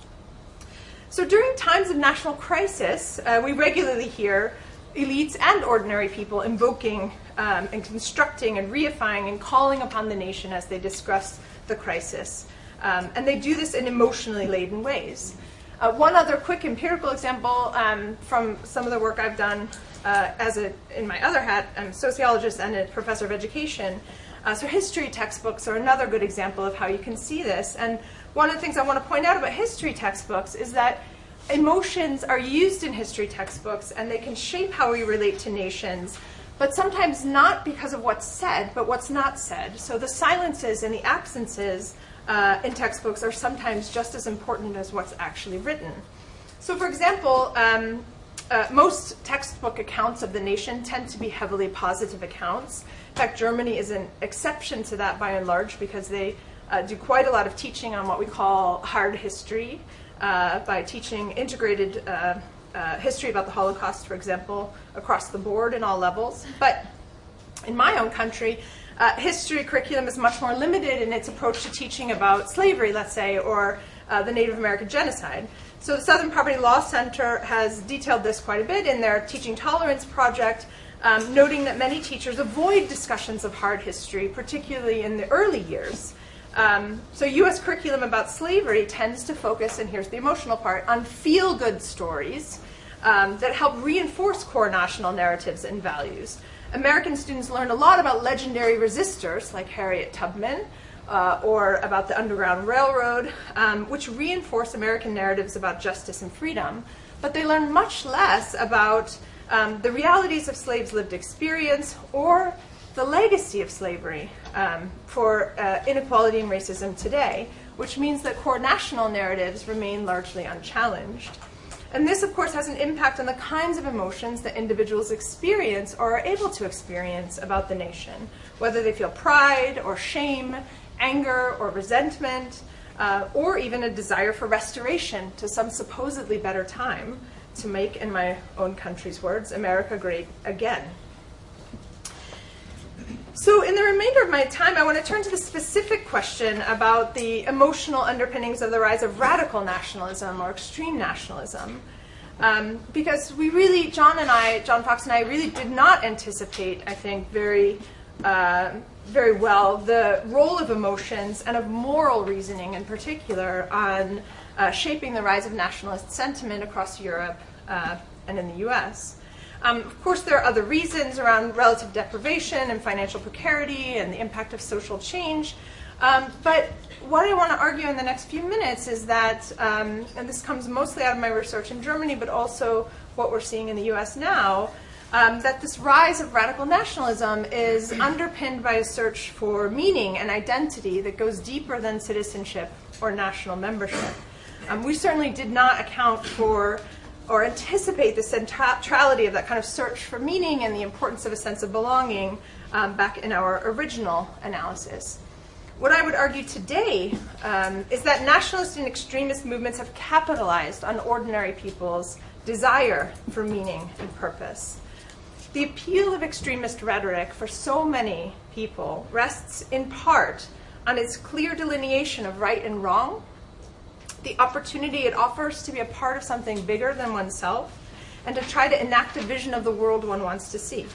So during times of national crisis, uh, we regularly hear elites and ordinary people invoking um, and constructing and reifying and calling upon the nation as they discuss the crisis. Um, and they do this in emotionally laden ways. Uh, one other quick empirical example um, from some of the work I've done uh, as a, in my other hat, I'm a sociologist and a professor of education. Uh, so history textbooks are another good example of how you can see this. And one of the things I want to point out about history textbooks is that emotions are used in history textbooks and they can shape how we relate to nations, but sometimes not because of what's said, but what's not said. So the silences and the absences uh, in textbooks are sometimes just as important as what's actually written. So for example, um, uh, most textbook accounts of the nation tend to be heavily positive accounts. In fact, Germany is an exception to that by and large because they uh, do quite a lot of teaching on what we call hard history uh, by teaching integrated uh, uh, history about the Holocaust, for example, across the board in all levels. But in my own country, uh, history curriculum is much more limited in its approach to teaching about slavery, let's say, or uh, the Native American genocide. So the Southern Poverty Law Center has detailed this quite a bit in their Teaching Tolerance project, um, noting that many teachers avoid discussions of hard history, particularly in the early years. Um, so U S curriculum about slavery tends to focus, and here's the emotional part, on feel-good stories um, that help reinforce core national narratives and values. American students learn a lot about legendary resistors like Harriet Tubman, Uh, or about the Underground Railroad, um, which reinforce American narratives about justice and freedom, but they learn much less about um, the realities of slaves' lived experience or the legacy of slavery um, for uh, inequality and racism today, which means that core national narratives remain largely unchallenged. And this, of course, has an impact on the kinds of emotions that individuals experience or are able to experience about the nation, whether they feel pride or shame, anger or resentment, uh, or even a desire for restoration to some supposedly better time to make, in my own country's words, America great again. So in the remainder of my time, I want to turn to the specific question about the emotional underpinnings of the rise of radical nationalism or extreme nationalism. Um, because we really, John and I, John Fox and I, really did not anticipate, I think, very uh, very well the role of emotions and of moral reasoning in particular on uh, shaping the rise of nationalist sentiment across Europe uh, and in the U S. Um, of course, there are other reasons around relative deprivation and financial precarity and the impact of social change. Um, but what I want to argue in the next few minutes is that, um, and this comes mostly out of my research in Germany, but also what we're seeing in the U S now, Um, that this rise of radical nationalism is underpinned by a search for meaning and identity that goes deeper than citizenship or national membership. Um, we certainly did not account for or anticipate the centrality of that kind of search for meaning and the importance of a sense of belonging um, back in our original analysis. What I would argue today um, is that nationalist and extremist movements have capitalized on ordinary people's desire for meaning and purpose. The appeal of extremist rhetoric for so many people rests in part on its clear delineation of right and wrong, the opportunity it offers to be a part of something bigger than oneself, and to try to enact a vision of the world one wants to see.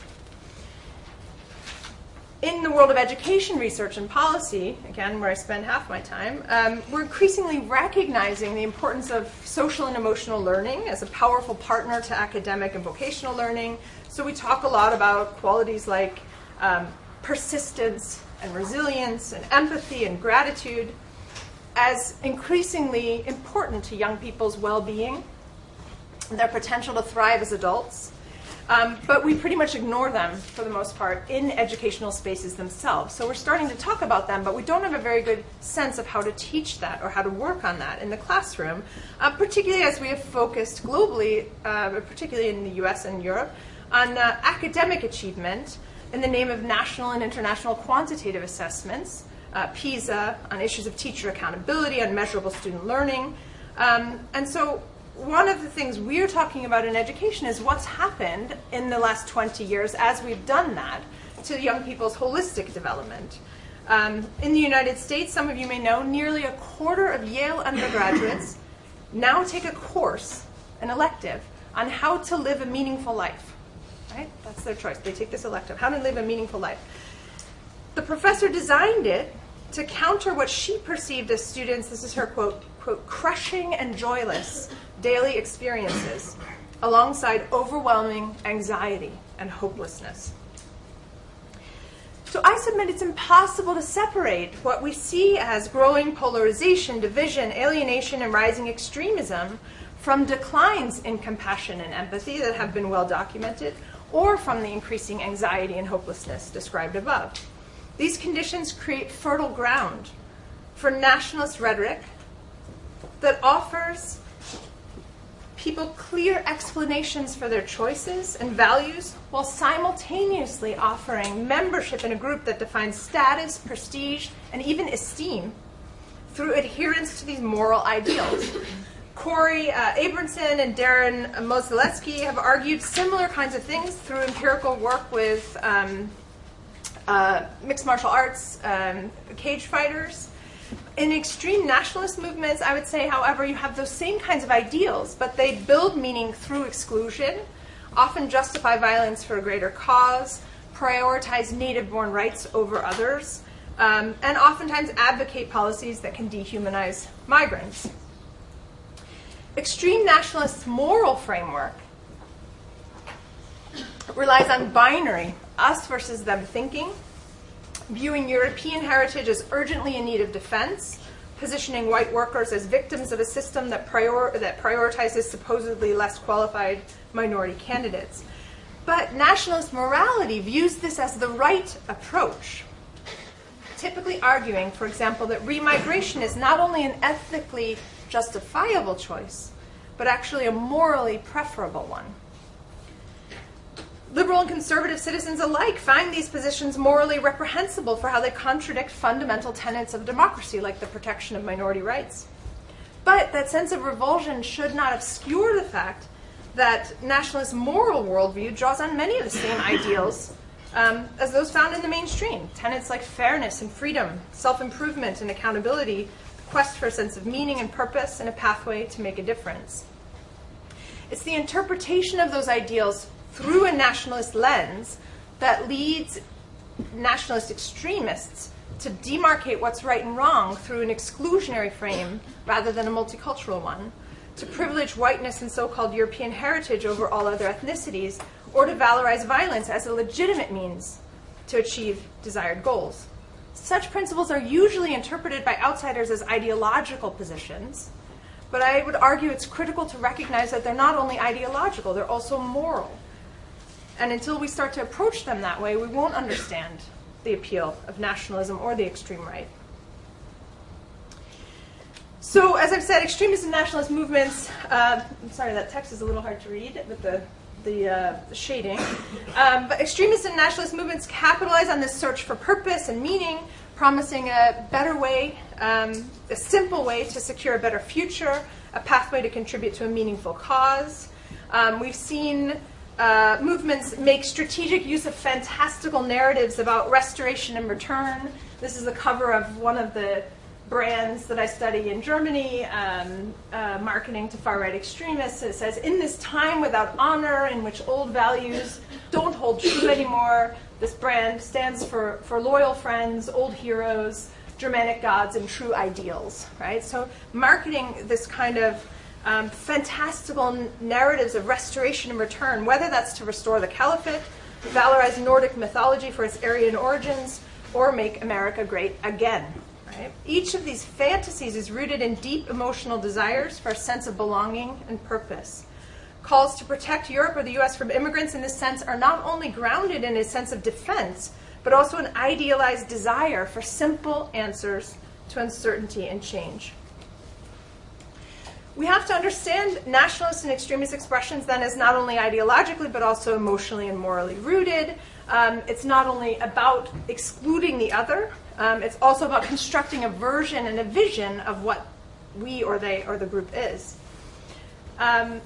In the world of education research and policy, again, where I spend half my time, um, we're increasingly recognizing the importance of social and emotional learning as a powerful partner to academic and vocational learning. So we talk a lot about qualities like um, persistence and resilience and empathy and gratitude as increasingly important to young people's well-being and their potential to thrive as adults. Um, but we pretty much ignore them, for the most part, in educational spaces themselves. So we're starting to talk about them, but we don't have a very good sense of how to teach that or how to work on that in the classroom, uh, particularly as we have focused globally, uh, particularly in the U S and Europe, on uh, academic achievement in the name of national and international quantitative assessments, uh, PISA, on issues of teacher accountability, on measurable student learning. Um, and so one of the things we're talking about in education is what's happened in the last twenty years as we've done that to young people's holistic development. Um, in the United States, some of you may know, nearly a quarter of Yale undergraduates now take a course, an elective, on how to live a meaningful life. Right? That's their choice. They take this elective, how to live a meaningful life. The professor designed it to counter what she perceived as students, this is her quote, quote, crushing and joyless daily experiences, alongside overwhelming anxiety and hopelessness. So I submit it's impossible to separate what we see as growing polarization, division, alienation, and rising extremism from declines in compassion and empathy that have been well documented, or from the increasing anxiety and hopelessness described above. These conditions create fertile ground for nationalist rhetoric that offers people clear explanations for their choices and values while simultaneously offering membership in a group that defines status, prestige, and even esteem through adherence to these moral ideals. Corey uh, Abramson and Darren Mozaletsky have argued similar kinds of things through empirical work with um, uh, mixed martial arts um, cage fighters. In extreme nationalist movements, I would say, however, you have those same kinds of ideals, but they build meaning through exclusion, often justify violence for a greater cause, prioritize native-born rights over others, um, and oftentimes advocate policies that can dehumanize migrants. Extreme nationalist moral framework relies on binary, us versus them thinking, viewing European heritage as urgently in need of defense, positioning white workers as victims of a system that, prior- that prioritizes supposedly less qualified minority candidates. But nationalist morality views this as the right approach, typically arguing, for example, that remigration is not only an ethically justifiable choice, but actually a morally preferable one. Liberal and conservative citizens alike find these positions morally reprehensible for how they contradict fundamental tenets of democracy, like the protection of minority rights. But that sense of revulsion should not obscure the fact that nationalist moral worldview draws on many of the same ideals um, as those found in the mainstream. Tenets like fairness and freedom, self-improvement and accountability, the quest for a sense of meaning and purpose, and a pathway to make a difference. It's the interpretation of those ideals through a nationalist lens that leads nationalist extremists to demarcate what's right and wrong through an exclusionary frame rather than a multicultural one, to privilege whiteness and so-called European heritage over all other ethnicities, or to valorize violence as a legitimate means to achieve desired goals. Such principles are usually interpreted by outsiders as ideological positions, but I would argue it's critical to recognize that they're not only ideological, they're also moral. And until we start to approach them that way, we won't understand the appeal of nationalism or the extreme right. So, as I've said, extremist and nationalist movements, uh, I'm sorry, that text is a little hard to read with the, the, uh, the shading. Um, but extremist and nationalist movements capitalize on this search for purpose and meaning, promising a better way, um, a simple way to secure a better future, a pathway to contribute to a meaningful cause. Um, we've seen Uh, movements make strategic use of fantastical narratives about restoration and return. This is the cover of one of the brands that I study in Germany, um, uh, marketing to far-right extremists. It says, in this time without honor, in which old values don't hold true anymore, this brand stands for, for loyal friends, old heroes, Germanic gods, and true ideals, right? So marketing this kind of Um, fantastical n- narratives of restoration and return, whether that's to restore the caliphate, valorize Nordic mythology for its Aryan origins, or make America great again. Right? Each of these fantasies is rooted in deep emotional desires for a sense of belonging and purpose. Calls to protect Europe or the U S from immigrants in this sense are not only grounded in a sense of defense, but also an idealized desire for simple answers to uncertainty and change. We have to understand nationalist and extremist expressions then as not only ideologically but also emotionally and morally rooted. Um, it's not only about excluding the other, um, it's also about constructing a version and a vision of what we or they or the group is. Um,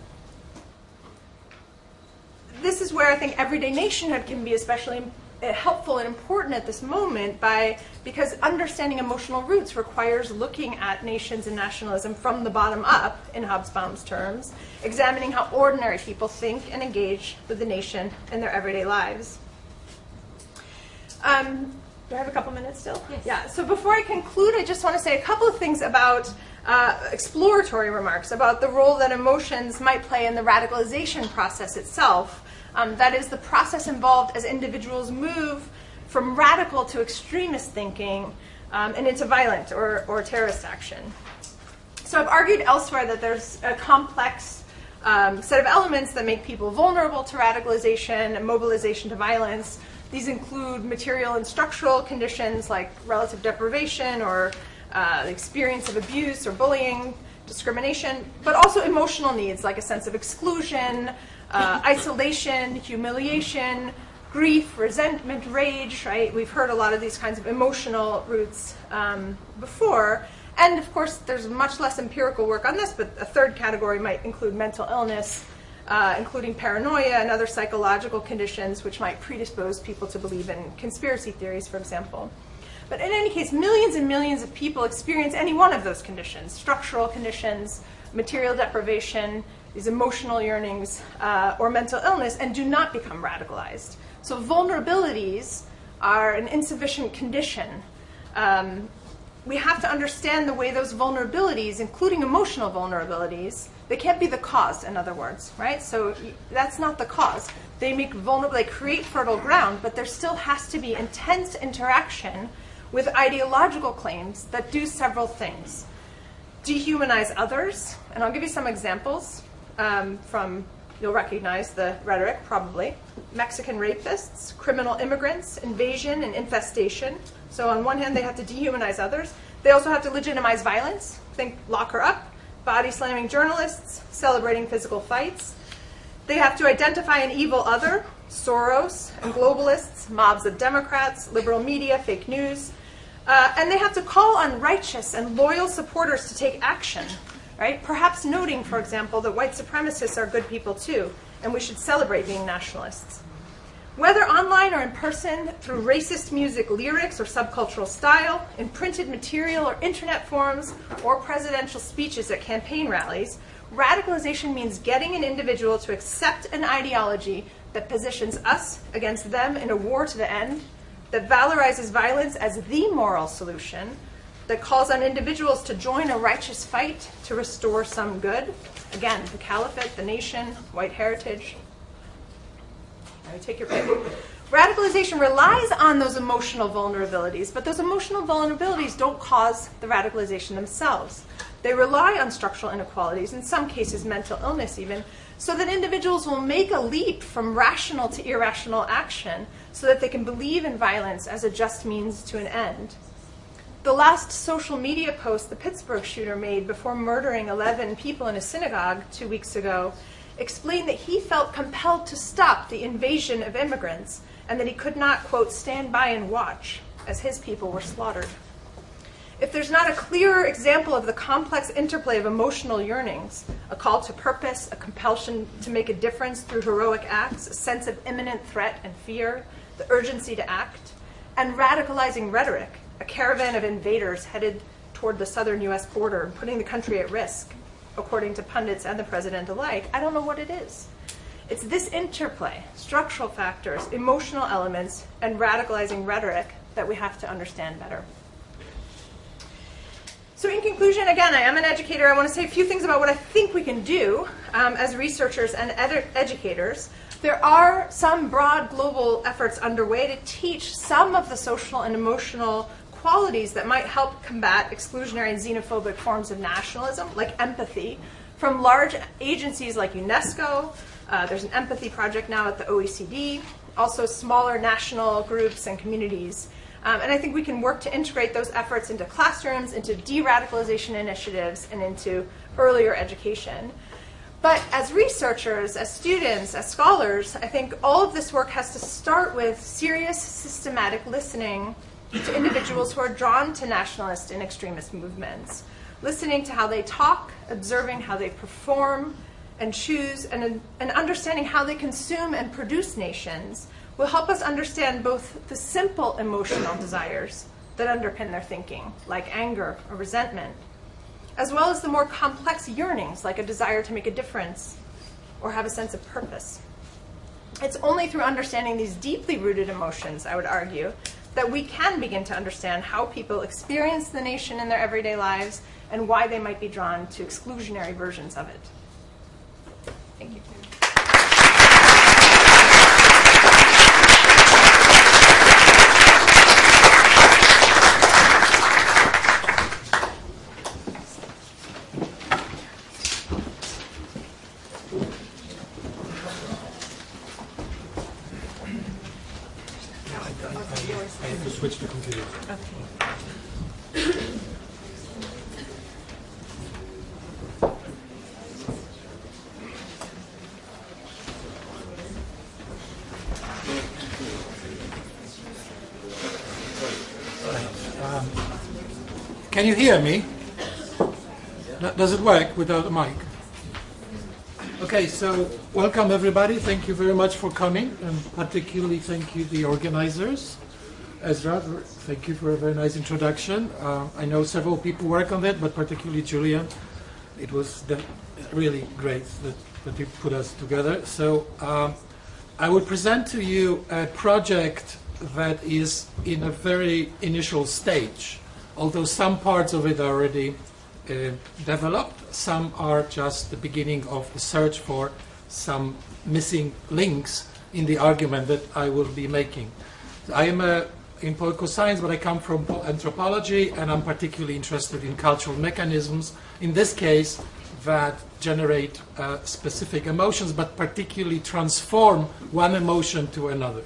this is where I think everyday nationhood can be especially helpful and important at this moment, by because understanding emotional roots requires looking at nations and nationalism from the bottom up, in Hobsbawm's terms, examining how ordinary people think and engage with the nation in their everyday lives. Um, do I have a couple minutes still? Yes. Yeah. So before I conclude, I just want to say a couple of things about uh, exploratory remarks about the role that emotions might play in the radicalization process itself. Um, that is the process involved as individuals move from radical to extremist thinking um, and into violent or, or terrorist action. So So I've argued elsewhere that there's a complex um, set of elements that make people vulnerable to radicalization and mobilization to violence. These include material and structural conditions like relative deprivation or uh, the experience of abuse or bullying, discrimination, but also emotional needs like a sense of exclusion, uh, isolation, humiliation, grief, resentment, rage, right? We've heard a lot of these kinds of emotional roots um, before. And of course, there's much less empirical work on this, but a third category might include mental illness, uh, including paranoia and other psychological conditions which might predispose people to believe in conspiracy theories, for example. But in any case, millions and millions of people experience any one of those conditions, structural conditions, material deprivation, these emotional yearnings, uh, or mental illness, and do not become radicalized. So vulnerabilities are an insufficient condition. Um, we have to understand the way those vulnerabilities, including emotional vulnerabilities, they can't be the cause, in other words, right? So that's not the cause. They make vulnerable, they create fertile ground, but there still has to be intense interaction with ideological claims that do several things. Dehumanize others, and I'll give you some examples um, from, you'll recognize the rhetoric probably. Mexican rapists, criminal immigrants, invasion and infestation. So on one hand, they have to dehumanize others. They also have to legitimize violence. Think lock her up, body slamming journalists, celebrating physical fights. They have to identify an evil other, Soros and globalists, mobs of Democrats, liberal media, fake news. Uh, and they have to call on righteous and loyal supporters to take action, right? Perhaps noting, for example, that white supremacists are good people too, and we should celebrate being nationalists. Whether online or in person, through racist music lyrics or subcultural style, in printed material or internet forums, or presidential speeches at campaign rallies, radicalization means getting an individual to accept an ideology that positions us against them in a war to the end, that valorizes violence as the moral solution, that calls on individuals to join a righteous fight to restore some good. Again, the caliphate, the nation, white heritage. Now, take your pick. Radicalization relies on those emotional vulnerabilities, but those emotional vulnerabilities don't cause the radicalization themselves. They rely on structural inequalities, in some cases mental illness even, so that individuals will make a leap from rational to irrational action so that they can believe in violence as a just means to an end. The last social media post the Pittsburgh shooter made before murdering eleven people in a synagogue two weeks ago explained that he felt compelled to stop the invasion of immigrants and that he could not, quote, stand by and watch as his people were slaughtered. If there's not a clearer example of the complex interplay of emotional yearnings, a call to purpose, a compulsion to make a difference through heroic acts, a sense of imminent threat and fear, the urgency to act, and radicalizing rhetoric, a caravan of invaders headed toward the southern U S border, putting the country at risk, according to pundits and the president alike, I don't know what it is. It's this interplay, structural factors, emotional elements, and radicalizing rhetoric that we have to understand better. So in conclusion, again, I am an educator. I want to say a few things about what I think we can do um, as researchers and ed educators. There are some broad global efforts underway to teach some of the social and emotional qualities that might help combat exclusionary and xenophobic forms of nationalism, like empathy, from large agencies like UNESCO. Uh, there's an empathy project now at the O E C D, also smaller national groups and communities. Um, and I think we can work to integrate those efforts into classrooms, into de-radicalization initiatives, and into earlier education. But as researchers, as students, as scholars, I think all of this work has to start with serious, systematic listening to individuals who are drawn to nationalist and extremist movements, listening to how they talk, observing how they perform and choose, and, and understanding how they consume and produce nations will help us understand both the simple emotional desires that underpin their thinking, like anger or resentment, as well as the more complex yearnings, like a desire to make a difference or have a sense of purpose. It's only through understanding these deeply rooted emotions, I would argue, that we can begin to understand how people experience the nation in their everyday lives and why they might be drawn to exclusionary versions of it. Thank you. to you. Okay. Um, can you hear me? Does it work without a mic? Okay, so welcome everybody. Thank you very much for coming, and particularly thank you the organizers. Ezra, thank you for a very nice introduction. Uh, I know several people work on that, but particularly Julian. It was the, really great that, that you put us together. So um, I would present to you a project that is in a very initial stage, although some parts of it are already uh, developed, some are just the beginning of the search for some missing links in the argument that I will be making. I am a, in political science, but I come from anthropology, and I'm particularly interested in cultural mechanisms, in this case, that generate uh, specific emotions, but particularly transform one emotion to another.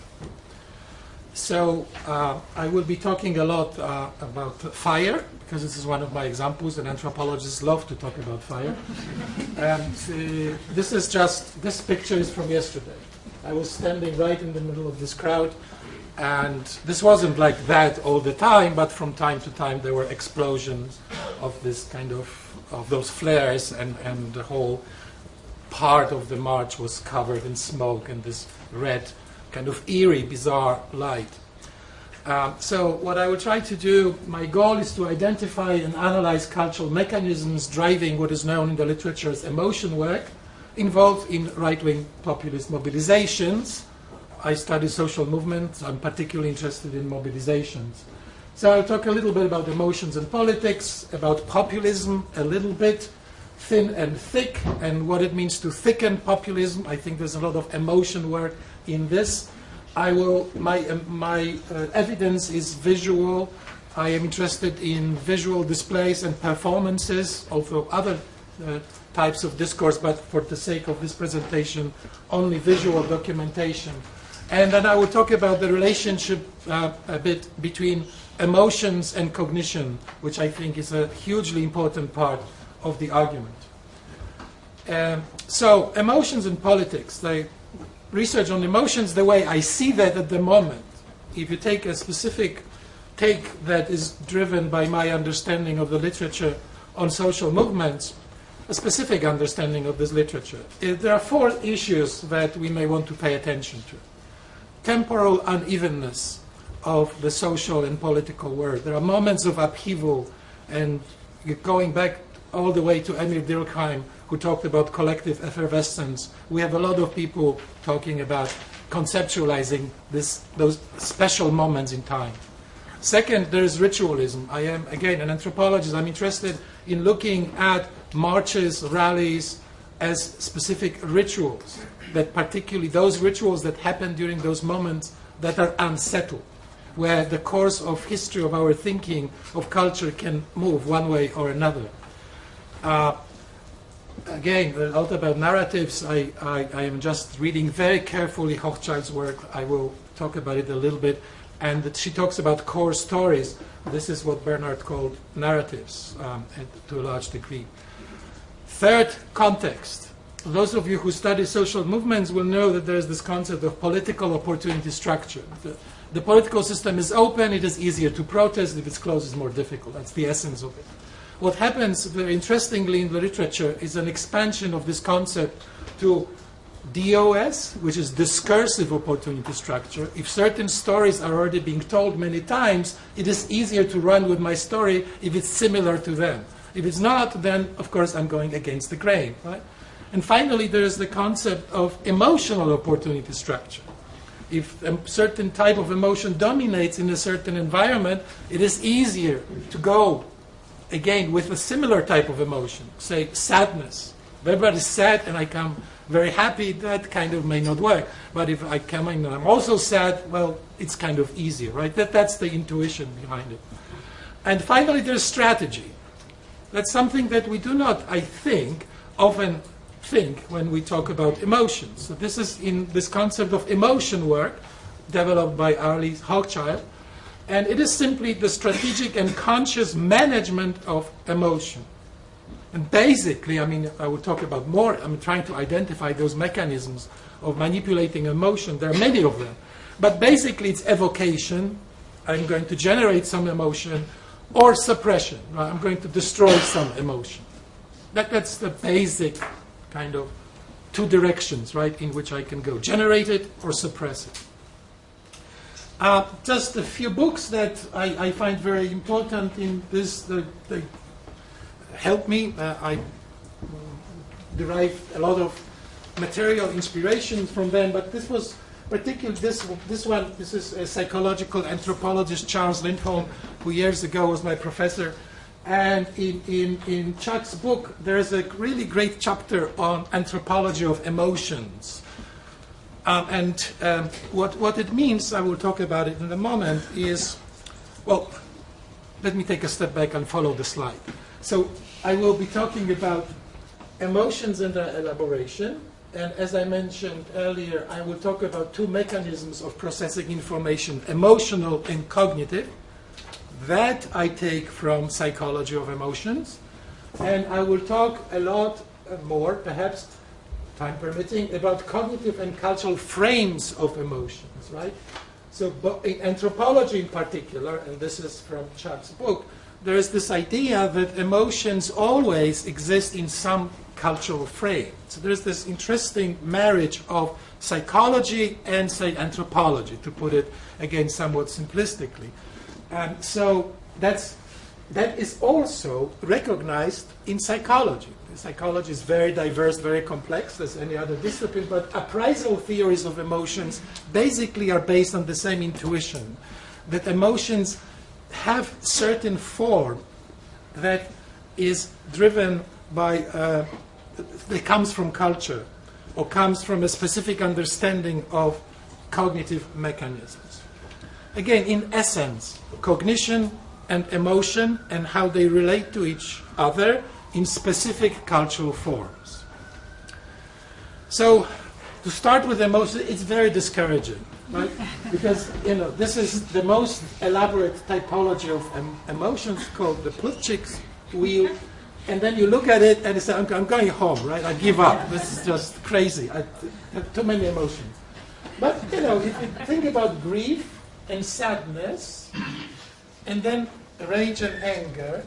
So uh, I will be talking a lot uh, about fire, because this is one of my examples, and anthropologists love to talk about fire. And uh, this is just, this picture is from yesterday. I was standing right in the middle of this crowd, and this wasn't like that all the time, but from time to time there were explosions of this kind of, of those flares, and, and the whole part of the march was covered in smoke and this red kind of eerie, bizarre light. Um, so what I will try to do, my goal is to identify and analyze cultural mechanisms driving what is known in the literature as emotion work, involved in right-wing populist mobilizations. I study social movements. I'm particularly interested in mobilizations. So I'll talk a little bit about emotions and politics, about populism a little bit, thin and thick, and what it means to thicken populism. I think there's a lot of emotion work in this. I will, my, uh, my uh, evidence is visual. I am interested in visual displays and performances, although other uh, types of discourse, but for the sake of this presentation, only visual documentation. And then I will talk about the relationship uh, a bit between emotions and cognition, which I think is a hugely important part of the argument. Um, so, emotions and politics, they research on emotions, the way I see that at the moment, if you take a specific take that is driven by my understanding of the literature on social movements, a specific understanding of this literature, it, there are four issues that we may want to pay attention to. Temporal unevenness of the social and political world. There are moments of upheaval, and going back all the way to Emil Durkheim, who talked about collective effervescence. We have a lot of people talking about conceptualizing this, those special moments in time. Second, there is ritualism. I am, again, an anthropologist. I'm interested in looking at marches, rallies, as specific rituals, that particularly those rituals that happen during those moments that are unsettled, where the course of history of our thinking, of culture, can move one way or another. Uh, Again, a lot about narratives. I, I, I am just reading very carefully Hochschild's work. I will talk about it a little bit. And that she talks about core stories. This is what Bernard called narratives, um, and to a large degree. Third, context. Those of you who study social movements will know that there is this concept of political opportunity structure. The, the political system is open. It is easier to protest. If it's closed, it's more difficult. That's the essence of it. What happens, very interestingly, in the literature is an expansion of this concept to D O S, which is discursive opportunity structure. If certain stories are already being told many times, it is easier to run with my story if it's similar to them. If it's not, then, of course, I'm going against the grain. Right? And finally, there's the concept of emotional opportunity structure. If a certain type of emotion dominates in a certain environment, it is easier to go again with a similar type of emotion, say sadness. If everybody's sad and I come very happy, that kind of may not work. But if I come in and I'm also sad, well, it's kind of easier, right? That, that's the intuition behind it. And finally, there's strategy. That's something that we do not, I think, often think when we talk about emotions. So this is in this concept of emotion work developed by Arlie Hochschild. And it is simply the strategic and conscious management of emotion. And basically, I mean, I will talk about more, I'm trying to identify those mechanisms of manipulating emotion. There are many of them. But basically, it's evocation. I'm going to generate some emotion, or suppression. Right? I'm going to destroy some emotion. That, that's the basic kind of two directions, right, in which I can go. Generate it or suppress it. Uh, just a few books that I, I find very important in this. The, they help me. Uh, I derive a lot of material inspiration from them, but this was particularly this this one. This is a psychological anthropologist, Charles Lindholm, who years ago was my professor. And in, in, in Chuck's book, there's a really great chapter on anthropology of emotions. Um, and um, what, what it means, I will talk about it in a moment, is, well, let me take a step back and follow the slide. So I will be talking about emotions and their elaboration. And as I mentioned earlier, I will talk about two mechanisms of processing information, emotional and cognitive. That I take from psychology of emotions. And I will talk a lot more, perhaps time permitting, about cognitive and cultural frames of emotions, right? So in anthropology in particular, and this is from Chuck's book, there is this idea that emotions always exist in some cultural frame. So there's this interesting marriage of psychology and, say, anthropology, to put it, again, somewhat simplistically. Um, so that's, that is also recognized in psychology. Psychology is very diverse, very complex as any other discipline, but appraisal theories of emotions basically are based on the same intuition, that emotions have certain form that is driven by, uh, that comes from culture or comes from a specific understanding of cognitive mechanisms. Again, in essence, cognition and emotion and how they relate to each other in specific cultural forms. So, to start with emotion, it's very discouraging, right? Because, you know, this is the most elaborate typology of em- emotions called the Plutchik's wheel. And then you look at it and you say, I'm, I'm going home, right? I give up. This is just crazy. I have too many emotions. But, you know, if you think about grief, and sadness, and then rage and anger,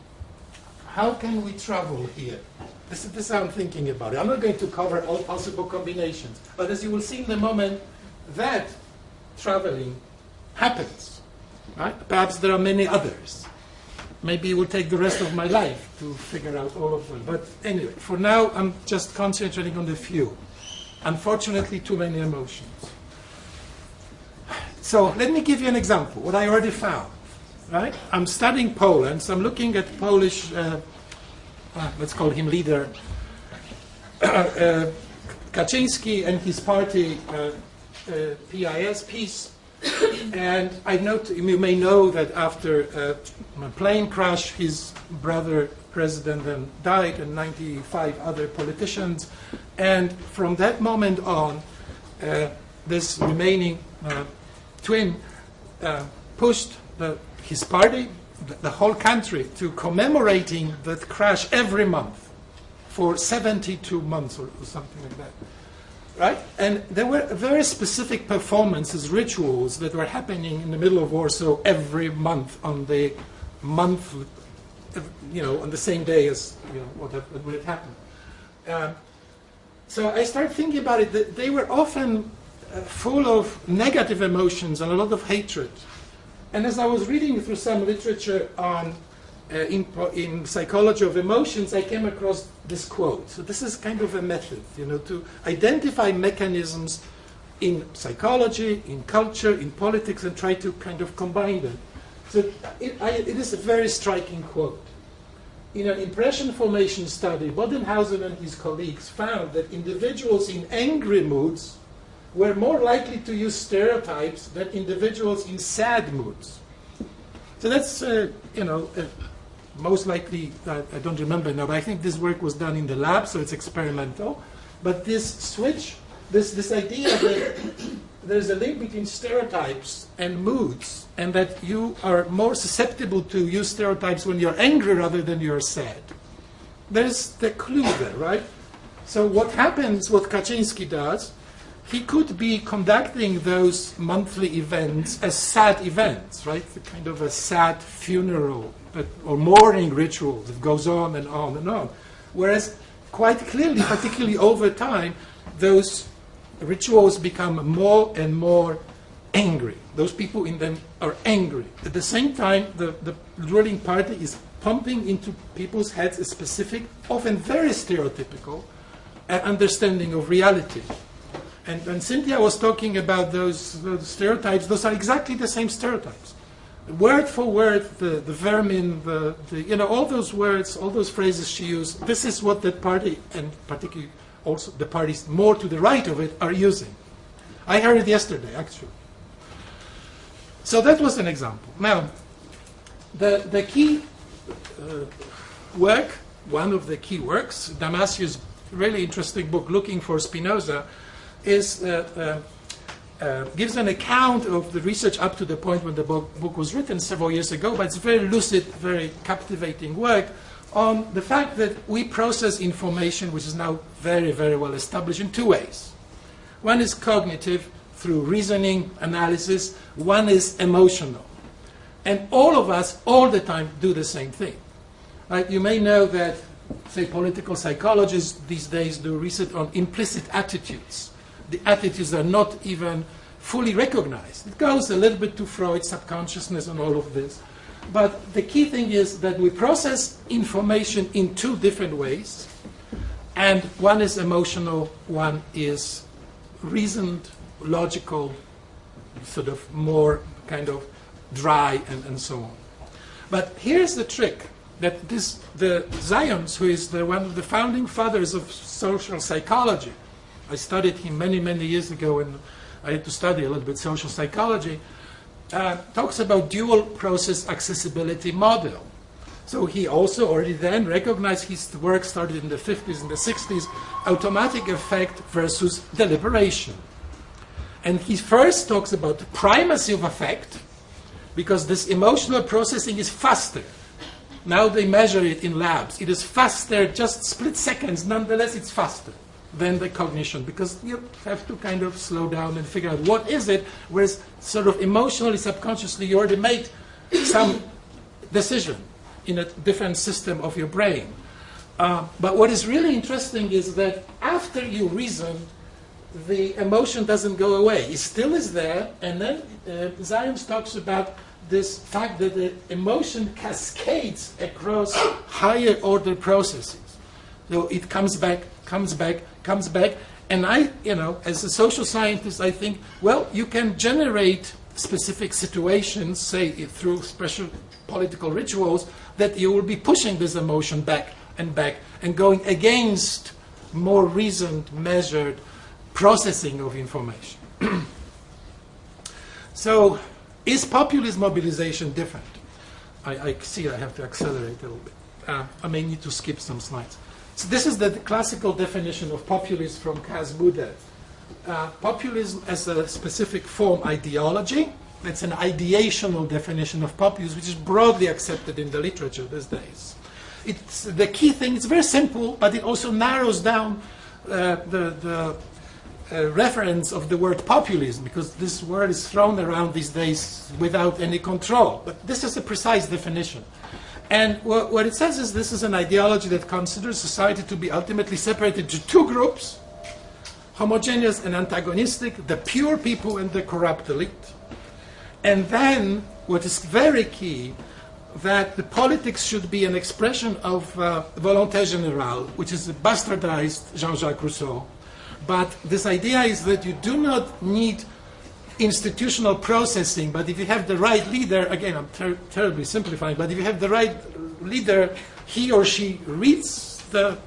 how can we travel here? This is, this is how I'm thinking about it. I'm not going to cover all possible combinations, but as you will see in a moment, that traveling happens, right? Perhaps there are many others. Maybe it will take the rest of my life to figure out all of them. But anyway, for now, I'm just concentrating on the few. Unfortunately, too many emotions. So let me give you an example, what I already found. Right? I'm studying Poland, so I'm looking at Polish, uh, uh, let's call him leader, uh, Kaczynski and his party, uh, uh, P I S, Peace. And I know, you may know that after a plane crash, his brother president then died, and ninety-five other politicians. And from that moment on, uh, this remaining uh, twin uh, pushed the, his party, the, the whole country, to commemorating that crash every month for seventy-two months or, or something like that. Right? And there were very specific performances, rituals that were happening in the middle of Warsaw every month on the month, you know, on the same day as, you know, what, what would happen. Um, so I started thinking about it. They were often uh, full of negative emotions and a lot of hatred. And as I was reading through some literature on Uh, in, in psychology of emotions, I came across this quote. So this is kind of a method, you know, to identify mechanisms in psychology, in culture, in politics, and try to kind of combine them. So it, I, it is a very striking quote. In an impression formation study, Bodenhausen and his colleagues found that individuals in angry moods were more likely to use stereotypes than individuals in sad moods. So that's, uh, you know, uh, most likely, uh, I don't remember now, but I think this work was done in the lab, so it's experimental. But this switch, this, this idea that there's a link between stereotypes and moods, and that you are more susceptible to use stereotypes when you're angry rather than you're sad. There's the clue there, right? So what happens, what Kaczynski does, he could be conducting those monthly events as sad events, right? The kind of a sad funeral but, or mourning ritual that goes on and on and on. Whereas quite clearly, particularly over time, those rituals become more and more angry. Those people in them are angry. At the same time, the, the ruling party is pumping into people's heads a specific, often very stereotypical, uh, understanding of reality. And, and Cynthia was talking about those, those stereotypes. Those are exactly the same stereotypes. Word for word, the, the vermin, the, the, you know, all those words, all those phrases she used, this is what that party, and particularly also the parties more to the right of it, are using. I heard it yesterday, actually. So that was an example. Now, the, the key uh, work, one of the key works, Damasius' really interesting book, Looking for Spinoza, is uh, uh, uh, gives an account of the research up to the point when the book, book was written several years ago, but it's very lucid, very captivating work on the fact that we process information, which is now very, very well established, in two ways. One is cognitive, through reasoning, analysis. One is emotional. And all of us, all the time, do the same thing. Right? You may know that, say, political psychologists these days do research on implicit attitudes. The attitudes are not even fully recognized. It goes a little bit to Freud's subconsciousness and all of this. But the key thing is that we process information in two different ways. And one is emotional, one is reasoned, logical, sort of more kind of dry and, and so on. But here's the trick, that this, the Zions, who is the, one of the founding fathers of social psychology, I studied him many, many years ago, and I had to study a little bit social psychology, uh, talks about dual process accessibility model. So he also already then recognized, his work started in the fifties and the sixties, automatic effect versus deliberation. And he first talks about the primacy of affect, because this emotional processing is faster. Now they measure it in labs. It is faster, just split seconds. Nonetheless, it's faster than the cognition, because you have to kind of slow down and figure out what is it, whereas sort of emotionally, subconsciously, you already made some decision in a different system of your brain. Uh, but what is really interesting is that after you reason, the emotion doesn't go away. It still is there, and then uh, Zions talks about this fact that the emotion cascades across higher order processes. So it comes back, comes back, comes back, and I, you know, as a social scientist, I think, well, you can generate specific situations, say through special political rituals, that you will be pushing this emotion back and back and going against more reasoned, measured processing of information. So, is populist mobilization different? I, I see I have to accelerate a little bit. Uh, I may need to skip some slides. So this is the classical definition of populism from Kaz Budet. Uh, populism as a specific form ideology. That's an ideational definition of populism, which is broadly accepted in the literature these days. It's the key thing. It's very simple, but it also narrows down uh, the, the uh, reference of the word populism, because this word is thrown around these days without any control. But this is a precise definition. And wh- what it says is this is an ideology that considers society to be ultimately separated into two groups, homogeneous and antagonistic, the pure people and the corrupt elite. And then, what is very key, that the politics should be an expression of uh, volonté générale, which is a bastardized Jean-Jacques Rousseau. But this idea is that you do not need institutional processing, but if you have the right leader, again, I'm ter- terribly simplifying, but if you have the right leader, he or she reads the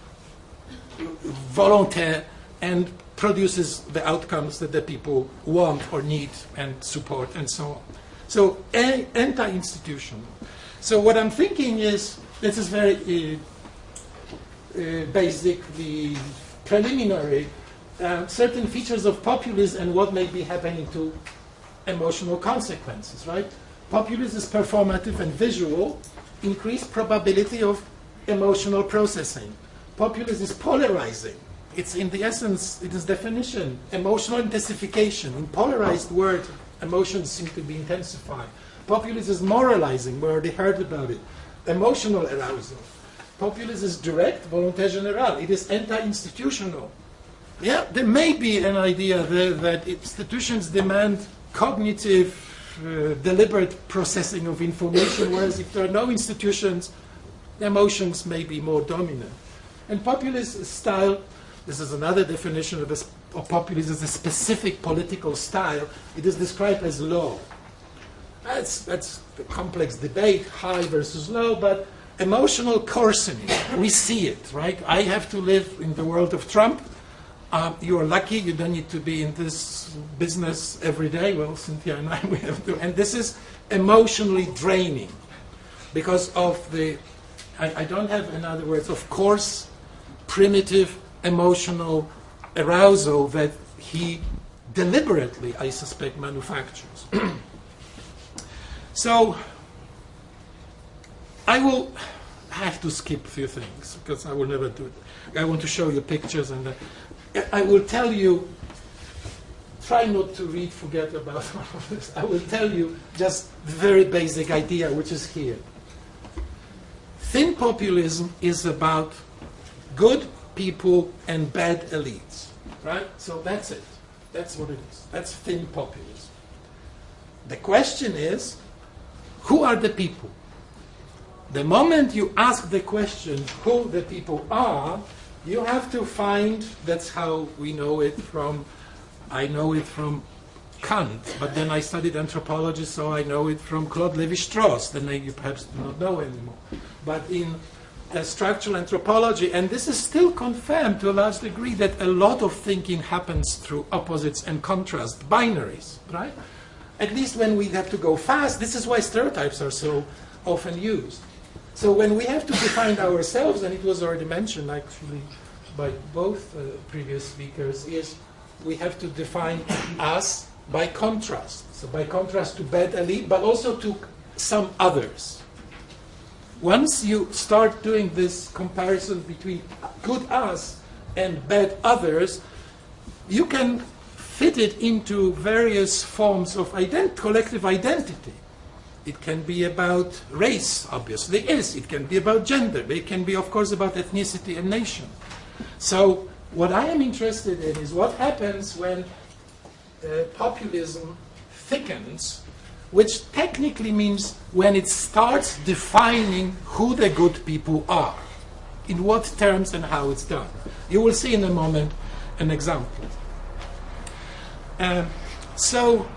volonté and produces the outcomes that the people want or need and support and so on. So a- anti-institutional. So what I'm thinking is, this is very uh, uh, basic, the preliminary. uh, certain features of populism and what may be happening to emotional consequences, right? Populism is performative and visual, increased probability of emotional processing. Populism is polarizing. It's in the essence, it is definition, emotional intensification. In polarized word, emotions seem to be intensified. Populism is moralizing, we already heard about it. Emotional arousal. Populism is direct, volonté générale. It is anti-institutional. Yeah, there may be an idea there that institutions demand cognitive, uh, deliberate processing of information, whereas if there are no institutions, emotions may be more dominant. And populist style, this is another definition of, a, of populism, is a specific political style. It is described as low. That's, that's a complex debate, high versus low, but emotional coarsening, we see it, right? I have to live in the world of Trump. Um, you are lucky, you don't need to be in this business every day. Well, Cynthia and I, we have to. And this is emotionally draining because of the, I, I don't have, in other words, of course, primitive emotional arousal that he deliberately, I suspect, manufactures. So, I will have to skip a few things because I will never do it. I want to show you pictures and uh, I will tell you, try not to read, forget about all of this. I will tell you just the very basic idea, which is here. Thin populism is about good people and bad elites, right? So that's it. That's what it is. That's thin populism. The question is, who are the people? The moment you ask the question who the people are, you have to find, that's how we know it from, I know it from Kant, but then I studied anthropology, so I know it from Claude Lévi-Strauss, then you perhaps do not know anymore. But in uh, structural anthropology, and this is still confirmed to a large degree, that a lot of thinking happens through opposites and contrast, binaries, right? At least when we have to go fast, this is why stereotypes are so often used. So when we have to define ourselves, and it was already mentioned actually by both uh, previous speakers, is we have to define us by contrast. So by contrast to bad elite, but also to some others. Once you start doing this comparison between good us and bad others, you can fit it into various forms of ident- collective identity. It can be about race, obviously is. It can be about gender. It can be, of course, about ethnicity and nation. So what I am interested in is what happens when uh, populism thickens, which technically means when it starts defining who the good people are, in what terms and how it's done. You will see in a moment an example. Uh, so,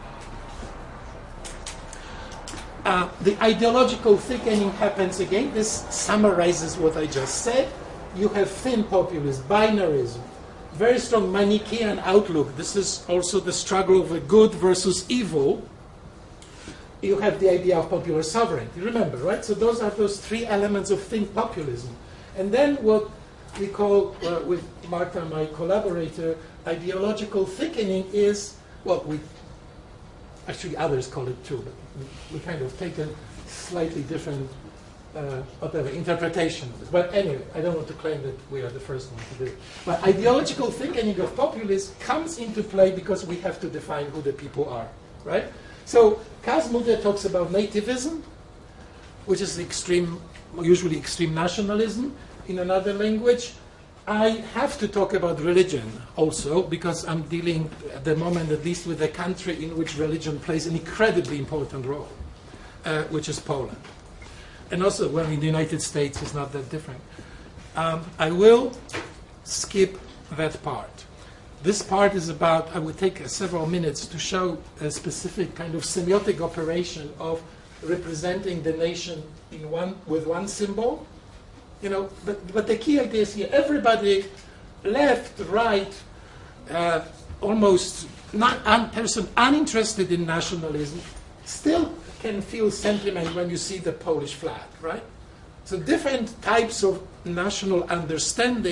uh, the ideological thickening happens again. This summarizes what I just said. You have thin populism, binarism, very strong Manichaean outlook. This is also the struggle of a good versus evil. You have the idea of popular sovereignty. Remember, right? So those are those three elements of thin populism. And then what we call, uh, with Marta, my collaborator, ideological thickening is, well, we, actually others call it too, but we, we kind of take a slightly different uh, whatever, interpretation of this. But anyway, I don't want to claim that we are the first one to do it. But ideological thickening of populism comes into play because we have to define who the people are, right? So Kazmude talks about nativism, which is extreme, usually extreme nationalism in another language. I have to talk about religion also because I'm dealing at the moment at least with a country in which religion plays an incredibly important role, uh, which is Poland. And also, well, in the United States it's not that different. Um, I will skip that part. This part is about, I will take uh, several minutes to show a specific kind of semiotic operation of representing the nation in one with one symbol. You know, but, but the key idea is here, everybody, left, right, uh, almost not un- person uninterested in nationalism, still can feel sentiment when you see the Polish flag, right? So different types of national understanding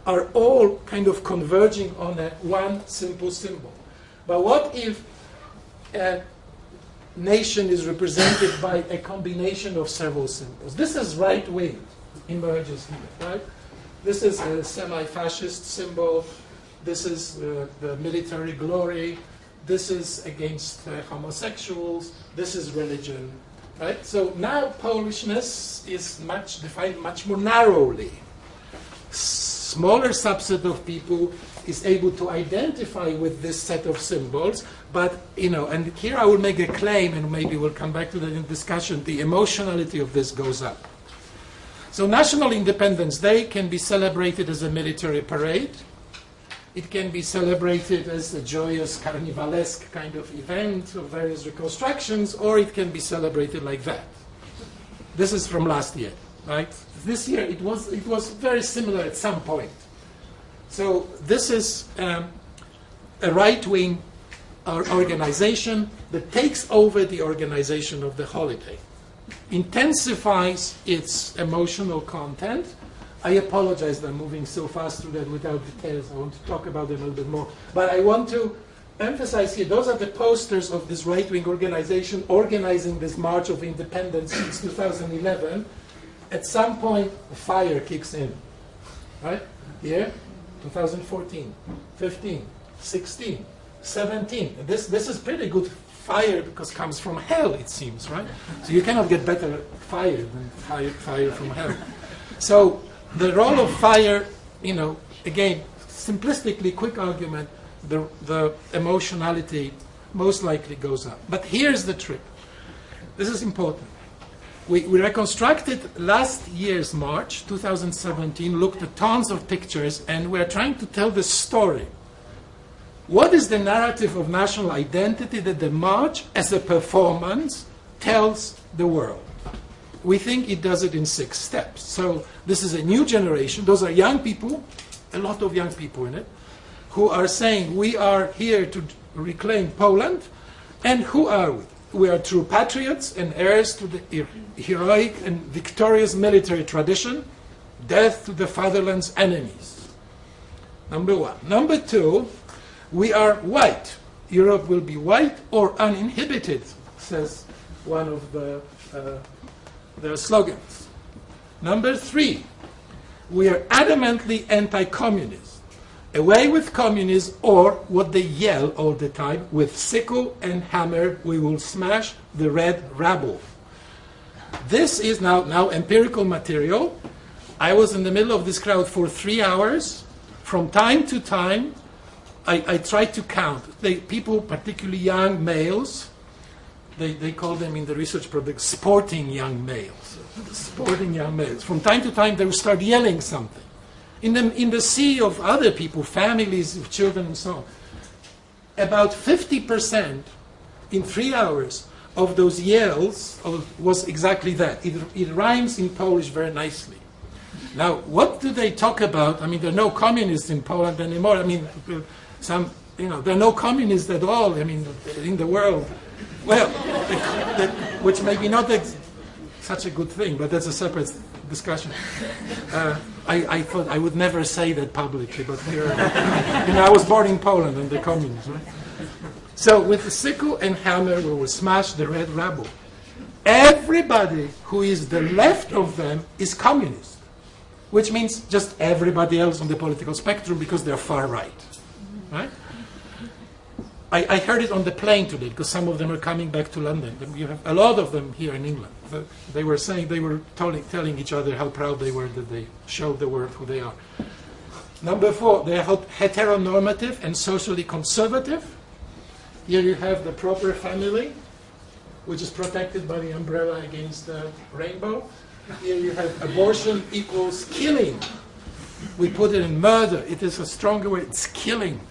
are all kind of converging on a one simple symbol. But what if a nation is represented by a combination of several symbols? This is right wing emerges here, right? This is a semi-fascist symbol. This is uh, the military glory. This is against uh, homosexuals. This is religion, right? So now Polishness is much defined much more narrowly. Smaller subset of people is able to identify with this set of symbols, but, you know, and here I will make a claim, and maybe we'll come back to that in discussion, the emotionality of this goes up. So National Independence Day can be celebrated as a military parade. It can be celebrated as a joyous carnivalesque kind of event of various reconstructions, or it can be celebrated like that. This is from last year, right? This year it was, it was very similar at some point. So this is um, a right-wing organization that takes over the organization of the holiday, intensifies its emotional content. I apologize that I'm moving so fast through that without details. I want to talk about them a little bit more. But I want to emphasize here, those are the posters of this right-wing organization organizing this March of Independence since two thousand eleven. At some point, fire kicks in, right? Here, two thousand fourteen, fifteen, sixteen, seventeen. And this, this is pretty good fire because it comes from hell, it seems, right? So you cannot get better fire than fire, fire from hell. So the role of fire, you know, again, simplistically, quick argument, the, the emotionality most likely goes up. But here's the trick. This is important. We, we reconstructed last year's March, two thousand seventeen, looked at tons of pictures, and we're trying to tell the story. What is the narrative of national identity that the March, as a performance, tells the world? We think it does it in six steps. So this is a new generation. Those are young people, a lot of young people in it, who are saying, we are here to reclaim Poland. And who are we? We are true patriots and heirs to the heroic and victorious military tradition, death to the fatherland's enemies. Number one. Number two, we are white. Europe will be white or uninhibited, says one of the, uh, their slogans. Number three, we are adamantly anti-communist. Away with communism, or what they yell all the time, with sickle and hammer we will smash the red rabble. This is now, now empirical material. I was in the middle of this crowd for three hours. From time to time, I, I tried to count. They, people, particularly young males, they, they call them in the research project sporting young males. Sporting young males. From time to time, they would start yelling something. In the, in the sea of other people, families of children and so on, about fifty percent in three hours of those yells of, was exactly that. It, it rhymes in Polish very nicely. Now, what do they talk about? I mean, there are no communists in Poland anymore. I mean, some, you know, there are no communists at all, I mean, in the world. Well, that, that, which may be not ex- such a good thing, but that's a separate discussion. Uh, I, I thought I would never say that publicly, but here, you know, I was born in Poland and the communists, right? So with the sickle and hammer, we will smash the red rabble. Everybody who is the left of them is communist, which means just everybody else on the political spectrum because they're far right, right? I, I heard it on the plane today because some of them are coming back to London. You have a lot of them here in England. They were saying, they were telling, telling each other how proud they were that they showed the world who they are. Number four, they are heteronormative and socially conservative. Here you have the proper family, which is protected by the umbrella against the rainbow. Here you have abortion equals killing. We put it in murder. It is a stronger word. It's killing.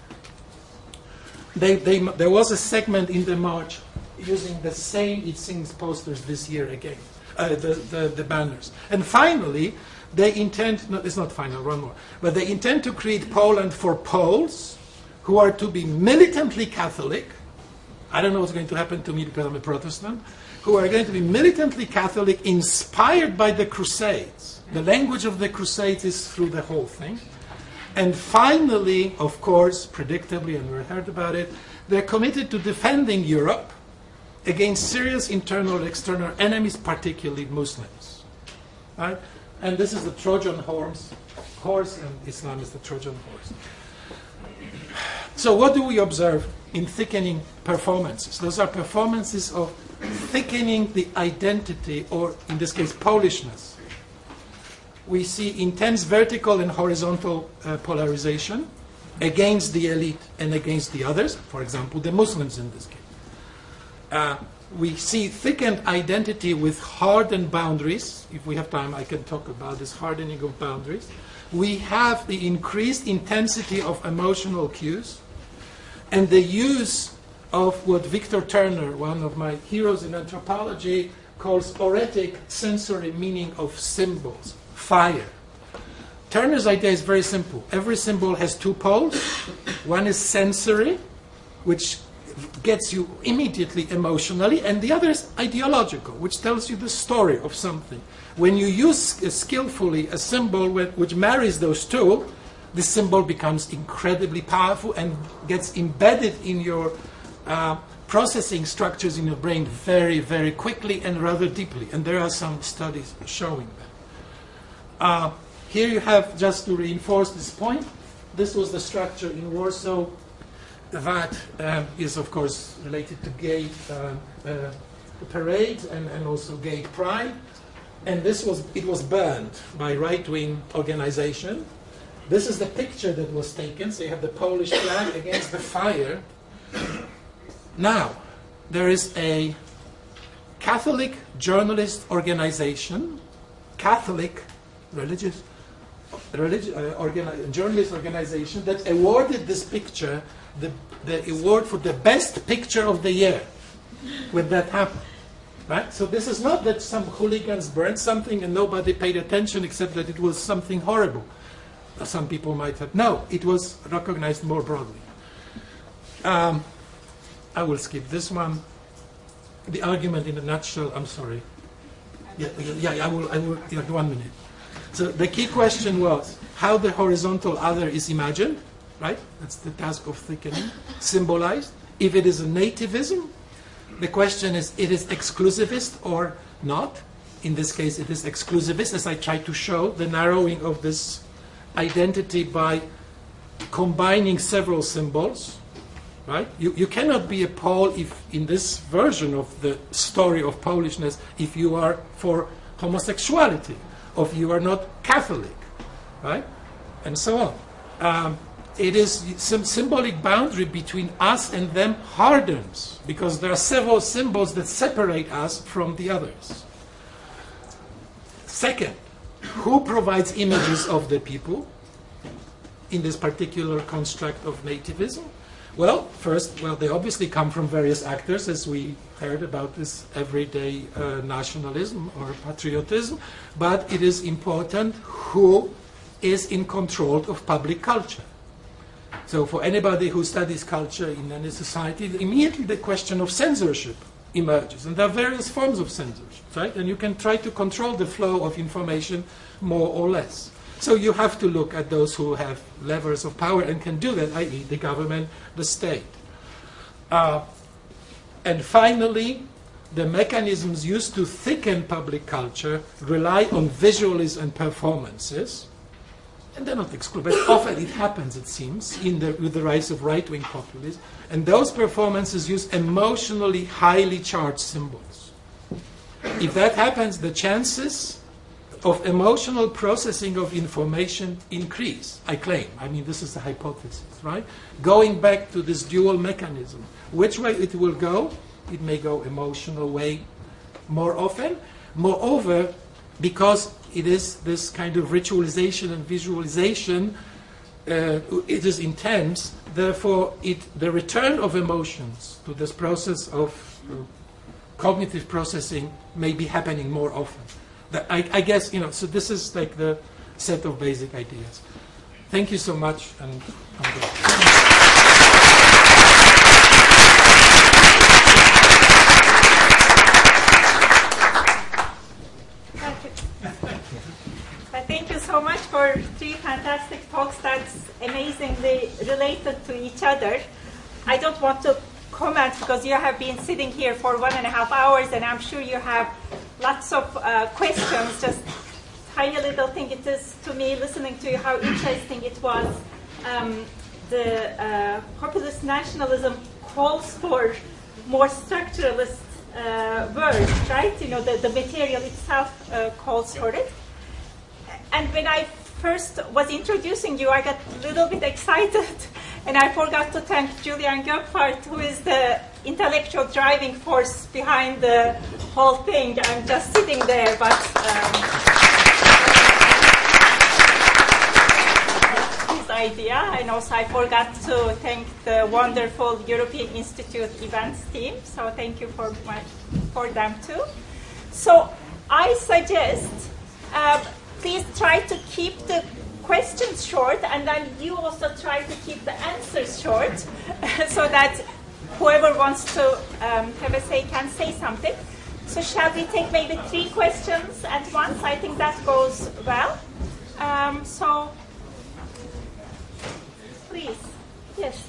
They, they, there was a segment in the March using the same It Sings posters this year again, uh, the, the, the banners. And finally, they intend, no, it's not final, one more, but they intend to create Poland for Poles who are to be militantly Catholic. I don't know what's going to happen to me because I'm a Protestant, who are going to be militantly Catholic, inspired by the Crusades. The language of the Crusades is through the whole thing. And finally, of course, predictably, and we heard about it, they're committed to defending Europe against serious internal and external enemies, particularly Muslims. Right? And this is the Trojan horse, horse, and Islam is the Trojan horse. So what do we observe in thickening performances? Those are performances of thickening the identity, or in this case, Polishness. We see intense vertical and horizontal uh, polarization against the elite and against the others, for example, the Muslims in this case. Uh, we see thickened identity with hardened boundaries. If we have time, I can talk about this hardening of boundaries. We have the increased intensity of emotional cues and the use of what Victor Turner, one of my heroes in anthropology, calls oretic sensory meaning of symbols. Fire. Turner's idea is very simple. Every symbol has two poles. One is sensory, which gets you immediately emotionally, and the other is ideological, which tells you the story of something. When you use uh, skillfully a symbol with, which marries those two, the symbol becomes incredibly powerful and gets embedded in your uh, processing structures in your brain very, very quickly and rather deeply. And there are some studies showing that. Uh, here you have, just to reinforce this point, this was the structure in Warsaw that uh, is, of course, related to gay uh, uh, parades and, and also gay pride. And this was, it was burned by right-wing organization. This is the picture that was taken. So you have the Polish flag against the fire. Now, there is a Catholic journalist organization, Catholic religious, religious uh, organi- journalist organization that awarded this picture the, the award for the best picture of the year when that happened. Right? So this is not that some hooligans burned something and nobody paid attention except that it was something horrible. Some people might have. No, it was recognized more broadly. Um, I will skip this one. The argument in a nutshell, I'm sorry. Yeah, yeah, yeah I will, I will, yeah, one minute. So the key question was how the horizontal other is imagined, right? That's the task of thickening, symbolized. If it is a nativism, the question is, it is exclusivist or not? In this case, it is exclusivist, as I tried to show, the narrowing of this identity by combining several symbols, right? You, you cannot be a Pole if, in this version of the story of Polishness, if you are for homosexuality, or if you are not Catholic, right? And so on. Um, it is some symbolic boundary between us and them hardens, because there are several symbols that separate us from the others. Second, who provides images of the people in this particular construct of nativism? Well, first, well, they obviously come from various actors, as we heard about this everyday uh, nationalism or patriotism, but it is important who is in control of public culture. So for anybody who studies culture in any society, immediately the question of censorship emerges. And there are various forms of censorship, right? And you can try to control the flow of information more or less. So you have to look at those who have levers of power and can do that, that is the government, the state. Uh, and finally, the mechanisms used to thicken public culture rely on visuals and performances. And they're not excluded, but often it happens, it seems, in the, with the rise of right-wing populism. And those performances use emotionally highly charged symbols. If that happens, the chances of emotional processing of information increase, I claim. I mean, this is the hypothesis, right? Going back to this dual mechanism. Which way it will go? It may go emotional way more often. Moreover, because it is this kind of ritualization and visualization, uh, it is intense, therefore it, the return of emotions to this process of uh, cognitive processing may be happening more often. That I, I guess, you know, so this is like the set of basic ideas. Thank you so much, and I'm done. Uh, thank you so much for three fantastic talks that's amazingly related to each other. I don't want to comment because you have been sitting here for one and a half hours and I'm sure you have lots of uh, questions. Just tiny little thing it is to me listening to you how interesting it was. Um, the uh, populist nationalism calls for more structuralist uh, words, right? You know, the, the material itself uh, calls for it. And when I first was introducing you, I got a little bit excited, and I forgot to thank Julian Göpfart, who is the intellectual driving force behind the whole thing. I'm just sitting there, but um, his idea. And also I forgot to thank the wonderful European Institute events team, so thank you for, my, for them too. So I suggest uh, please try to keep the questions short, and then you also try to keep the answers short, so that whoever wants to um, have a say can say something. So shall we take maybe three questions at once? I think that goes well. Um, so, please, yes.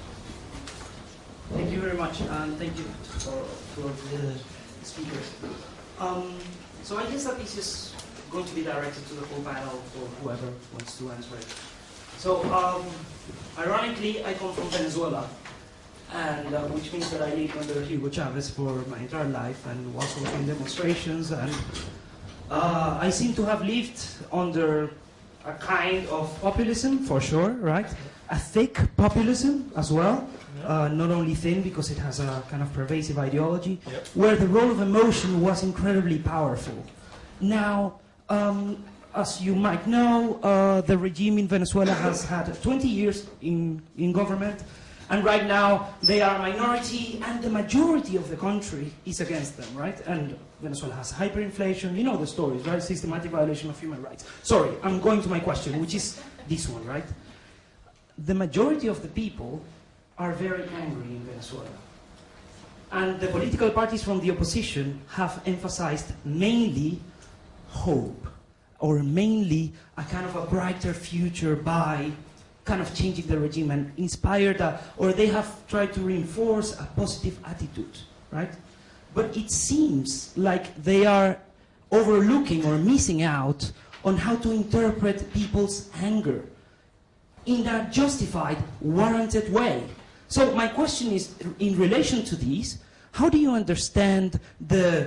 Thank you very much, and thank you for, for the speakers. Um, so I guess that this is going to be directed to the whole panel or whoever wants to answer it. So, um, ironically, I come from Venezuela, and uh, which means that I lived under Hugo Chavez for my entire life and was also in demonstrations, and uh, I seem to have lived under a kind of populism, for sure, right? A thick populism as well, uh, not only thin because it has a kind of pervasive ideology, yep. where the role of emotion was incredibly powerful. Now, Um, as you might know, uh, the regime in Venezuela has had twenty years in, in government, and right now they are a minority, and the majority of the country is against them, right? And Venezuela has hyperinflation, you know the stories, right? Systematic violation of human rights. Sorry, I'm going to my question, which is this one, right? The majority of the people are very angry in Venezuela. And the political parties from the opposition have emphasized mainly hope, or mainly a kind of a brighter future by kind of changing the regime and inspired, a, or they have tried to reinforce a positive attitude, right? But it seems like they are overlooking or missing out on how to interpret people's anger in a justified, warranted way. So my question is, in relation to these, how do you understand the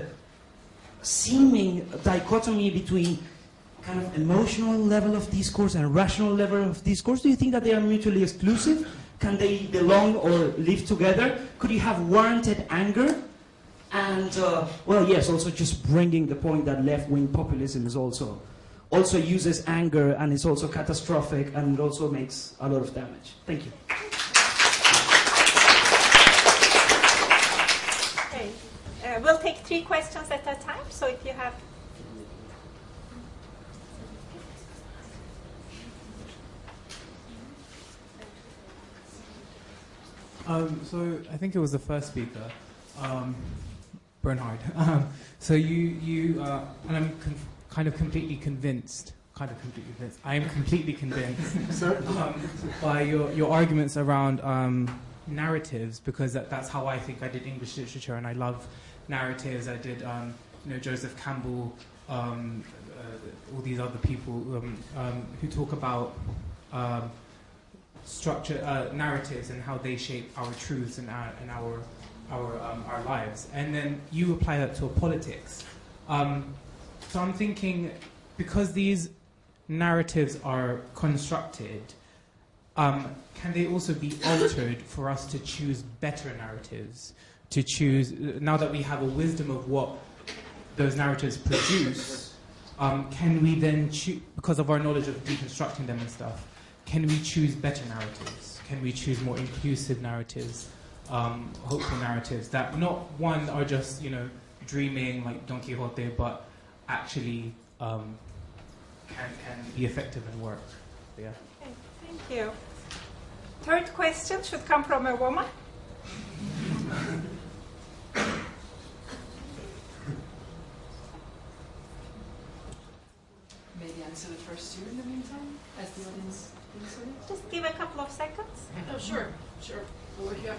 seeming dichotomy between kind of emotional level of discourse and rational level of discourse? Do you think that they are mutually exclusive? Can they belong or live together? Could you have warranted anger? And, uh, well, yes, also just bringing the point that left-wing populism is also, also uses anger and is also catastrophic and also makes a lot of damage. Thank you. Uh, we'll take three questions at a time, so if you have... Um, so I think it was the first speaker, um, Bernhard. Um, so you, you uh, and I'm conf- kind of completely convinced, kind of completely convinced, I am completely convinced um, by your, your arguments around um, narratives, because that, that's how I think I did English literature, and I love narratives. I did, um, you know, Joseph Campbell, um, uh, all these other people um, um, who talk about um, structure, uh, narratives and how they shape our truths and our and our our um, our lives. And then you apply that to politics. Um, so I'm thinking, because these narratives are constructed, um, can they also be altered for us to choose better narratives? To choose, now that we have a wisdom of what those narratives produce, um, can we then choose, because of our knowledge of deconstructing them and stuff, can we choose better narratives? Can we choose more inclusive narratives, um, hopeful narratives that not one are just, you know, dreaming like Don Quixote, but actually um, can, can be effective and work? Yeah. Okay, thank you. Third question should come from a woman. Maybe answer the first year in the meantime, as the audience thinks of it? Just give a couple of seconds. Oh, sure, sure. Over here.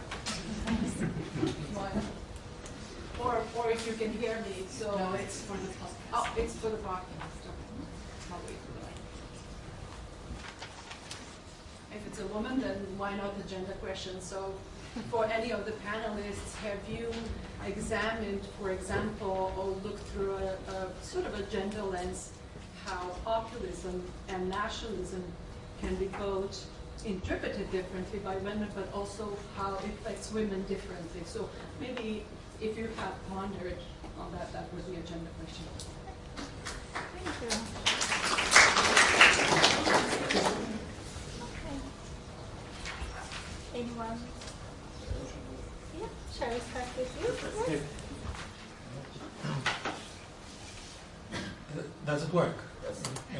Or, or if you can hear me, so... No, it's for the podcast. Oh, it's for the podcast. I'll wait for that. If it's a woman, then why not the gender question? So for any of the panelists, have you examined, for example, or looked through a, a sort of a gender lens, how populism and nationalism can be both interpreted differently by women, but also how it affects women differently? So maybe if you have pondered on that, that would be a gender question. Thank you. Okay. Anyone? Yeah, shall we start with you? Yes. Does it work? Yeah.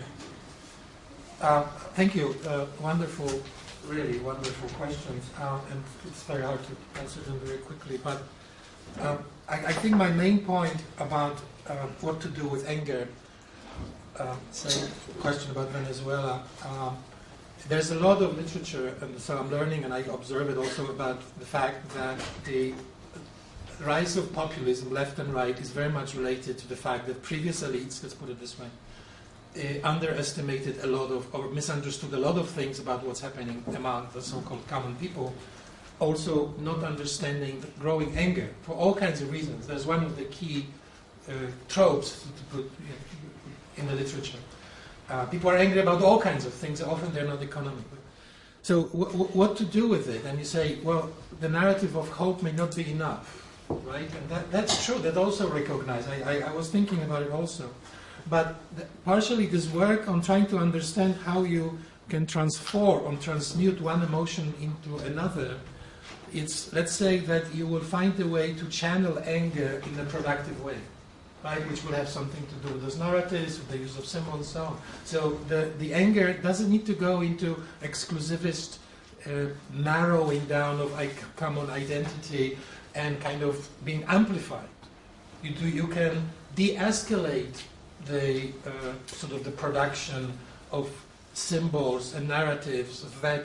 Uh, thank you. Uh, wonderful, really wonderful questions. Uh, and it's very hard to answer them very quickly. But um, I, I think my main point about uh, what to do with anger, um, say, question about Venezuela, um, there's a lot of literature, and so I'm learning, and I observe it also, about the fact that the rise of populism, left and right, is very much related to the fact that previous elites, let's put it this way, uh, underestimated a lot of, or misunderstood a lot of things about what's happening among the so-called common people, also not understanding the growing anger for all kinds of reasons. There's one of the key uh, tropes to put in the literature. Uh, people are angry about all kinds of things, often they're not economic. So w- w- what to do with it? And you say, well, the narrative of hope may not be enough, right? And that, that's true, that also recognized. I, I, I was thinking about it also. But th- partially this work on trying to understand how you can transform or transmute one emotion into another, it's, let's say that you will find a way to channel anger in a productive way. Right, which will have something to do with those narratives, with the use of symbols and so on. So the, the anger doesn't need to go into exclusivist uh, narrowing down of like, common identity and kind of being amplified. You, do, you can de-escalate the uh, sort of the production of symbols and narratives that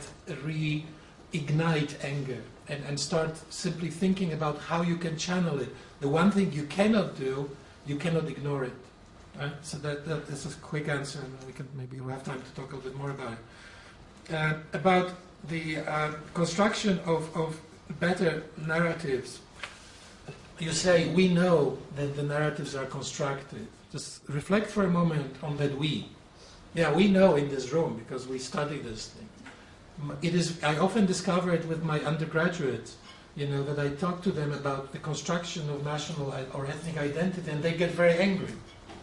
reignite anger and, and start simply thinking about how you can channel it. The one thing you cannot do, you cannot ignore it. Right? So that, that is a quick answer, and we can maybe we'll have time to talk a little bit more about it. Uh, about the uh, construction of, of better narratives. You say, we know that the narratives are constructed. Just reflect for a moment on that we. Yeah, we know in this room because we study this thing. It is, I often discover it with my undergraduates, you know, that I talk to them about the construction of national or ethnic identity, and they get very angry.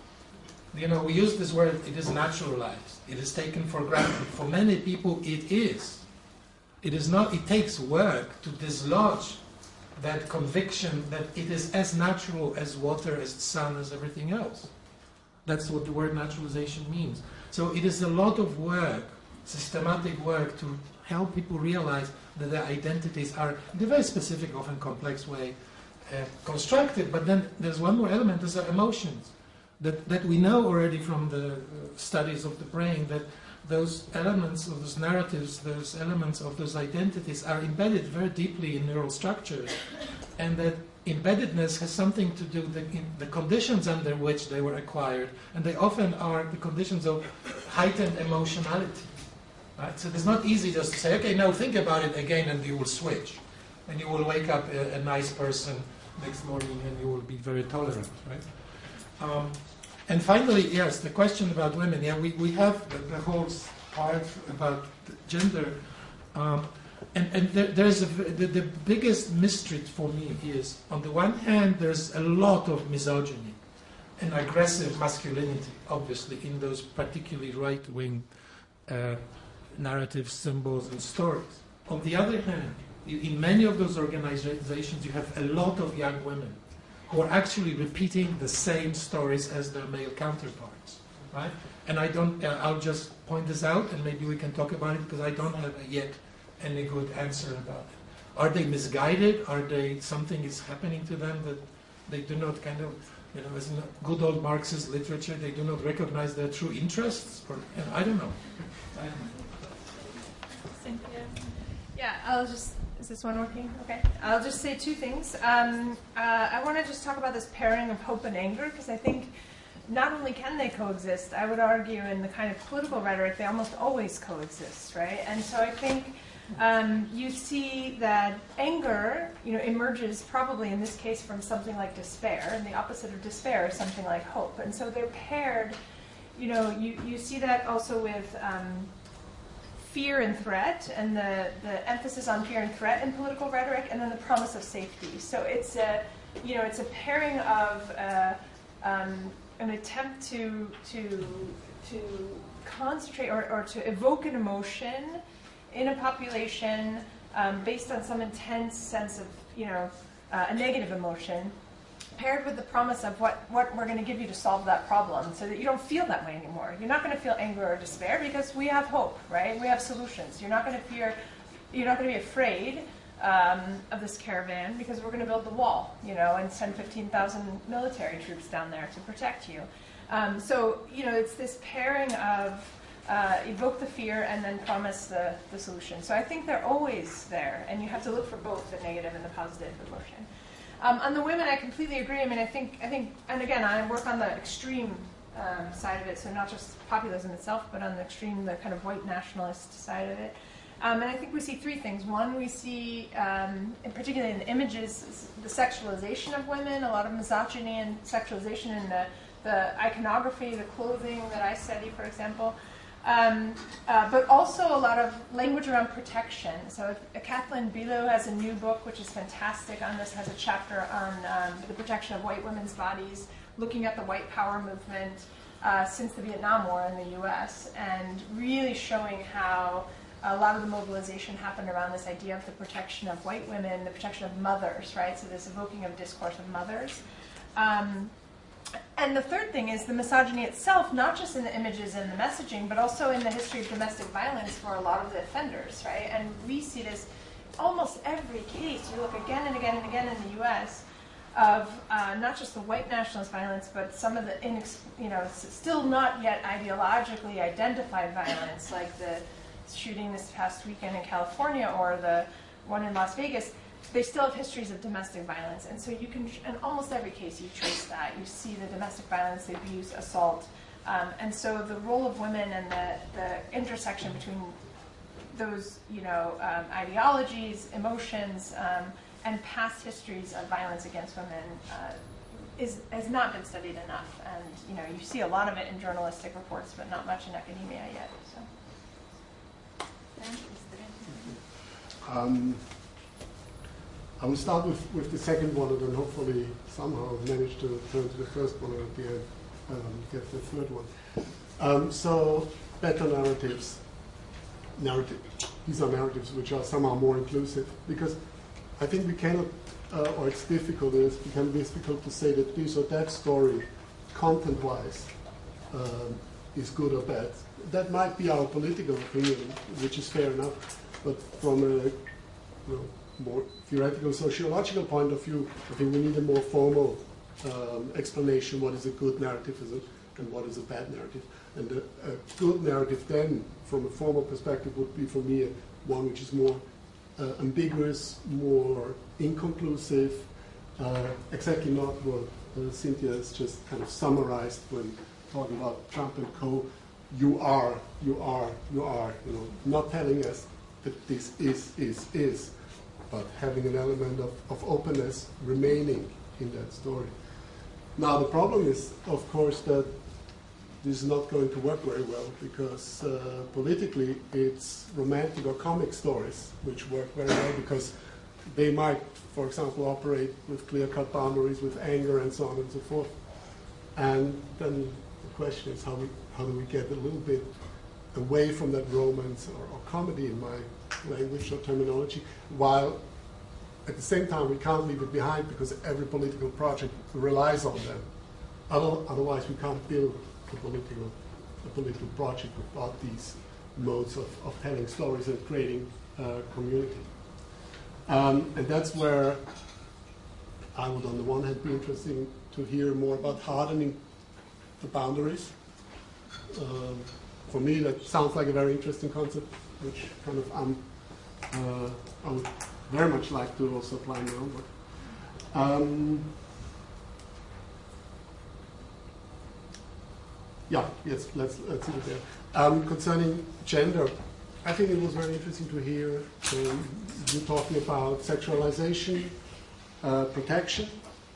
You know, we use this word, it is naturalized. It is taken for granted. For many people, it is. It is not, it takes work to dislodge that conviction that it is as natural as water, as sun, as everything else. That's what the word naturalization means. So it is a lot of work, systematic work, to help people realize that their identities are, in a very specific, often complex way, uh, constructed. But then there's one more element, those are emotions. That, that we know already from the uh, studies of the brain, that those elements of those narratives, those elements of those identities are embedded very deeply in neural structures. And that embeddedness has something to do with the, in the conditions under which they were acquired. And they often are the conditions of heightened emotionality. Right? So it's not easy just to say, okay, now think about it again, and you will switch. And you will wake up a, a nice person next morning, and you will be very tolerant, right? Um, and finally, yes, the question about women. Yeah, we, we have the, the whole part about gender. Um, and and there, there's a, the, the biggest mystery for me is, on the one hand, there's a lot of misogyny and aggressive masculinity, obviously, in those particularly right-wing uh, narratives, symbols, and stories. On the other hand, in many of those organizations, you have a lot of young women who are actually repeating the same stories as their male counterparts, right? And I don't, uh, I'll just point this out, and maybe we can talk about it, because I don't have yet any good answer about it. Are they misguided? Are they, something is happening to them that they do not kind of, You know, as in good old Marxist literature, they do not recognize their true interests. Or, you know, I don't know. I don't know. Cynthia? Yeah, I'll just, is this one working? Okay. I'll just say two things. Um, uh, I want to just talk about this pairing of hope and anger, because I think not only can they coexist, I would argue in the kind of political rhetoric, they almost always coexist, right? And so I think um, you see that anger, you know, emerges probably in this case from something like despair, and the opposite of despair is something like hope. And so they're paired, you know, you, you see that also with um, fear and threat, and the, the emphasis on fear and threat in political rhetoric, and then the promise of safety. So it's a, you know, it's a pairing of uh, um, an attempt to to to concentrate or, or to evoke an emotion in a population um, based on some intense sense of, you know, uh, a negative emotion, paired with the promise of what, what we're going to give you to solve that problem, so that you don't feel that way anymore. You're not going to feel anger or despair because we have hope, right? We have solutions. You're not going to fear, you're not going to be afraid um, of this caravan because we're going to build the wall, you know, and send fifteen thousand military troops down there to protect you. Um, so, you know, it's this pairing of uh, evoke the fear and then promise the, the solution. So I think they're always there, and you have to look for both the negative and the positive emotion. Um, on the women, I completely agree. I mean, I think, I think, and again, I work on the extreme um, side of it, so not just populism itself, but on the extreme, the kind of white nationalist side of it. Um, and I think we see three things. One, we see, um, and particularly in the images, the sexualization of women, a lot of misogyny and sexualization in the, the iconography, the clothing that I study, for example. Um, uh, but also a lot of language around protection. So if, Kathleen Belew has a new book, which is fantastic on this, has a chapter on um, the protection of white women's bodies, looking at the white power movement uh, since the Vietnam War in the U S, and really showing how a lot of the mobilization happened around this idea of the protection of white women, the protection of mothers, right? So this evoking of discourse of mothers. Um, And the third thing is the misogyny itself, not just in the images and the messaging, but also in the history of domestic violence for a lot of the offenders, right? And we see this almost every case. You look again and again and again in the U S of uh, not just the white nationalist violence, but some of the, inex- you know, still not yet ideologically identified violence, like the shooting this past weekend in California or the one in Las Vegas. They still have histories of domestic violence. And so you can, in almost every case, you trace that. You see the domestic violence, the abuse, assault. Um, and so the role of women and the, the intersection between those, you know, um, ideologies, emotions, um, and past histories of violence against women uh, is, has not been studied enough. And, you know, you see a lot of it in journalistic reports, but not much in academia yet. So. Um, I will start with, with the second one, and then hopefully somehow manage to turn to the first one, and at the end um, get the third one. Um, so, better narratives. Narrative. These are narratives which are somehow more inclusive, because I think we cannot, uh, or it's difficult, it's become difficult to say that this or that story, content-wise, um, is good or bad. That might be our political opinion, which is fair enough, but from a, you know, more theoretical, sociological point of view, I think we need a more formal um, explanation what is a good narrative and what is a bad narrative. And a, a good narrative then, from a formal perspective, would be for me a, one which is more uh, ambiguous, more inconclusive, uh, exactly not what uh, Cynthia has just kind of summarized when talking about Trump and co. You are, you are, you are, you know, not telling us that this is, is, is, but having an element of, of openness remaining in that story. Now, the problem is, of course, that this is not going to work very well, because uh, politically it's romantic or comic stories which work very well, because they might, for example, operate with clear-cut boundaries, with anger and so on and so forth. And then the question is, how, we, how do we get a little bit away from that romance or, or comedy in my language or terminology, while at the same time we can't leave it behind, because every political project relies on them. Otherwise we can't build a political, a political project without these modes of, of telling stories and creating uh, community. Um, and that's where I would on the one hand be interested to hear more about hardening the boundaries. Um, for me, that sounds like a very interesting concept, which kind of um, uh, I would very much like to also apply now. But, um, yeah, yes, let's let's leave it there. Um, concerning gender, I think it was very interesting to hear um, you talking about sexualization, uh, protection.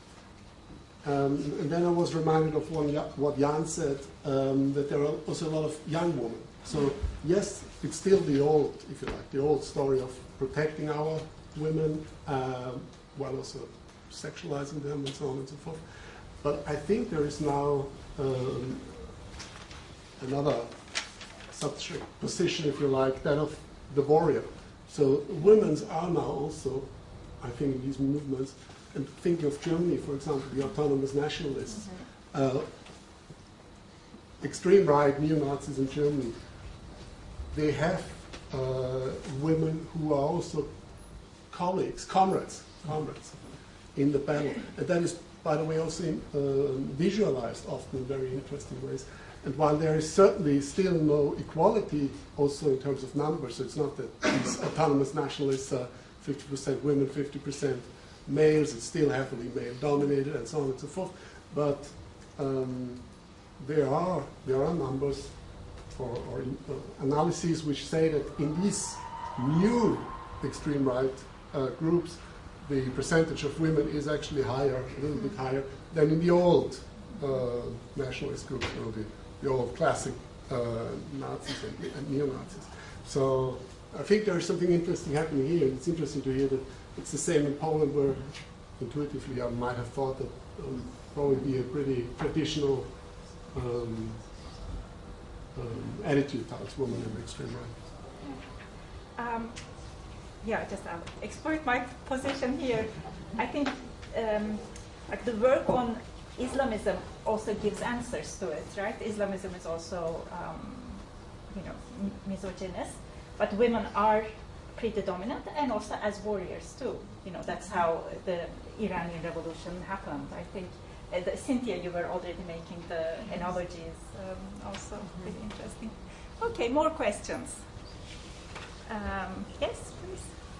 Um, and then I was reminded of one, what Jan said, um, that there are also a lot of young women. So yes, it's still the old, if you like, the old story of protecting our women um, while also sexualizing them and so on and so forth. But I think there is now um, another subject position, if you like, that of the warrior. So women are now also, I think, in these movements, and thinking of Germany, for example, the autonomous nationalists, mm-hmm. uh, extreme right neo-Nazis in Germany, they have uh, women who are also colleagues, comrades, comrades in the battle. And that is, by the way, also in, uh, visualized often in very interesting ways. And while there is certainly still no equality also in terms of numbers, so it's not that these autonomous nationalists are fifty percent women, fifty percent males, it's still heavily male-dominated, and so on and so forth. But um, there are there are numbers or, or uh, analyses which say that in these new extreme right uh, groups, the percentage of women is actually higher, a little bit higher, than in the old uh, nationalist groups, you know, the, the old classic uh, Nazis and, and neo-Nazis. So I think there is something interesting happening here. It's interesting to hear that it's the same in Poland, where intuitively I might have thought that um, probably be a pretty traditional um, um, attitude towards women in the extreme right. Um, yeah, just I'll exploit my position here. I think um, like the work on Islamism also gives answers to it, right? Islamism is also, um, you know, m- misogynist, but women are pretty dominant, and also as warriors too. You know, that's how the Iranian Revolution happened. I think, uh, the, Cynthia, you were already making the analogies, um, also mm-hmm. pretty interesting. Okay, more questions. Um, yes, please.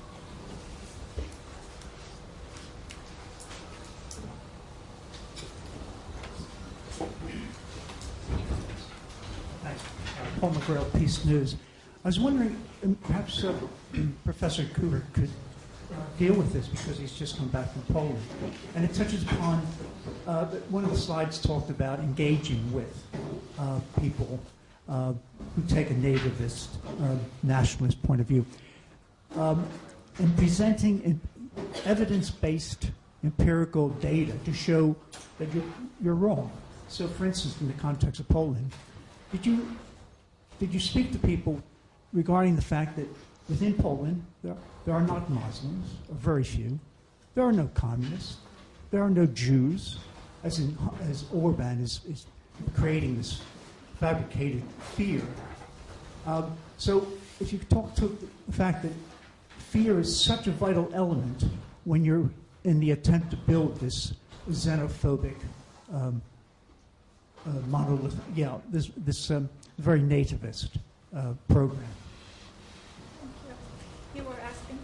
Thanks. Uh, Paul McGrail, Peace News. I was wondering, um, perhaps uh, Professor Cooper could uh, deal with this because he's just come back from Poland. And it touches upon, uh, one of the slides talked about engaging with uh, people uh, who take a nativist, uh, nationalist point of view. Um, and presenting evidence-based empirical data to show that you're, you're wrong. So, for instance, in the context of Poland, did you, did you speak to people regarding the fact that within Poland, there, there are not Muslims, or very few. There are no communists. There are no Jews, as in, as Orban is, is creating this fabricated fear. Um, so if you talk to the fact that fear is such a vital element when you're in the attempt to build this xenophobic um, uh, monolith, yeah, this, this um, very nativist uh, program. You were asking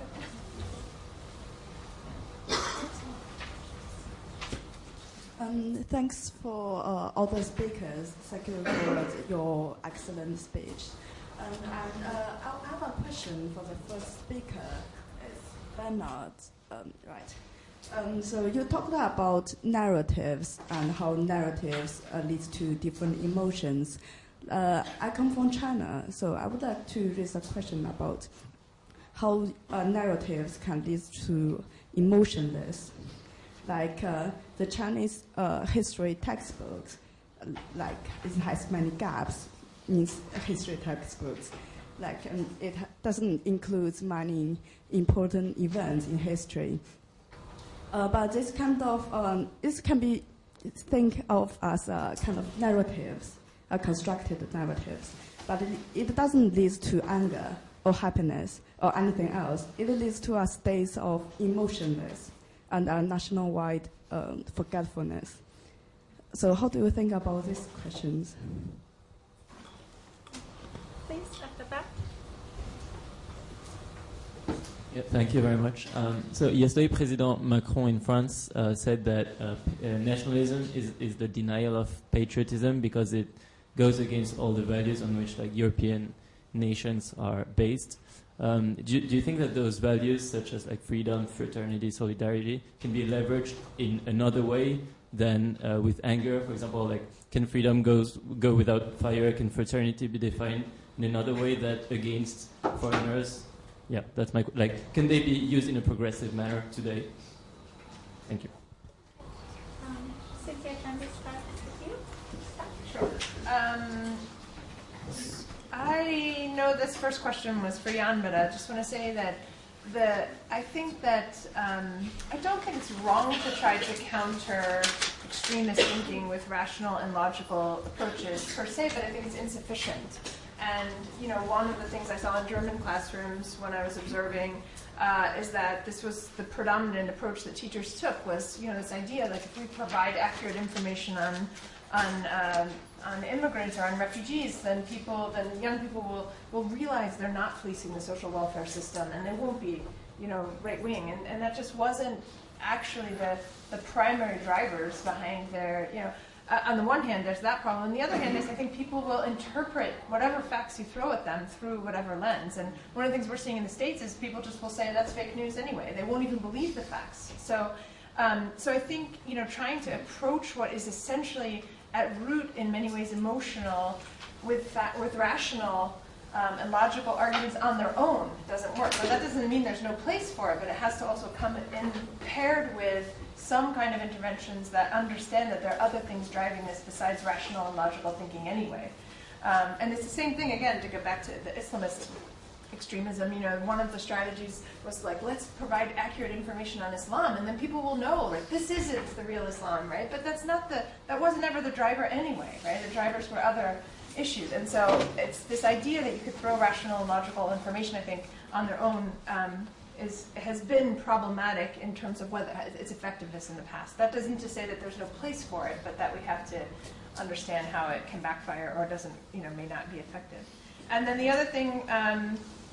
that. Um, thanks for uh, all the speakers. Thank you for your excellent speech. Um, and uh, I have a question for the first speaker. It's Bernard, um, right? Um, so you talked about narratives and how narratives uh, lead to different emotions. Uh, I come from China, so I would like to raise a question about how uh, narratives can lead to emotionless. Like uh, the Chinese uh, history textbooks, uh, like it has many gaps in history textbooks. Like um, it ha- doesn't include many important events in history. Uh, but this kind of um, this can be think of as a kind of narratives, a constructed narratives. But it, it doesn't lead to anger or happiness or anything else. It leads to a state of emotionless and a nationwide um, forgetfulness. so how do you think about these questions? Please, at the back. Yeah, thank you very much. Um, so yesterday, President Macron in France uh, said that uh, p- uh, nationalism is, is the denial of patriotism because it goes against all the values on which like European nations are based. Um, do, you, do you think that those values, such as like freedom, fraternity, solidarity, can be leveraged in another way than uh, with anger? For example, like can freedom goes, go without fire? Can fraternity be defined in another way that against foreigners? Yeah, that's my like. Can they be used in a progressive manner today? Thank you. Um, Cynthia, can we start with you? Sure. Um, I know this first question was for Jan, but I just want to say that the I think that um, I don't think it's wrong to try to counter extremist thinking with rational and logical approaches per se, but I think it's insufficient. And, you know, one of the things I saw in German classrooms when I was observing uh, is that this was the predominant approach that teachers took was, you know, this idea like if we provide accurate information on on um, on immigrants or on refugees, then people, then young people will, will realize they're not fleecing the social welfare system and they won't be, you know, right wing. And, and that just wasn't actually the, the primary drivers behind their, you know, Uh, on the one hand, there's that problem. On the other hand, is I think people will interpret whatever facts you throw at them through whatever lens. And one of the things we're seeing in the States is people just will say that's fake news anyway. They won't even believe the facts. So, um, so I think you know, trying to approach what is essentially at root in many ways emotional with fa- with rational um, and logical arguments on their own doesn't work. But that doesn't mean there's no place for it. But it has to also come in paired with some kind of interventions that understand that there are other things driving this besides rational and logical thinking anyway. Um, and it's the same thing, again, to go back to the Islamist extremism. You know, one of the strategies was like, let's provide accurate information on Islam, and then people will know, like, this isn't the real Islam, right? But that's not the, that wasn't ever the driver anyway, right? The drivers were other issues. And so it's this idea that you could throw rational and logical information, I think, on their own um, is has been problematic in terms of whether its effectiveness in the past. That doesn't to say that there's no place for it, but that we have to understand how it can backfire or doesn't, you know, may not be effective. And then the other thing um,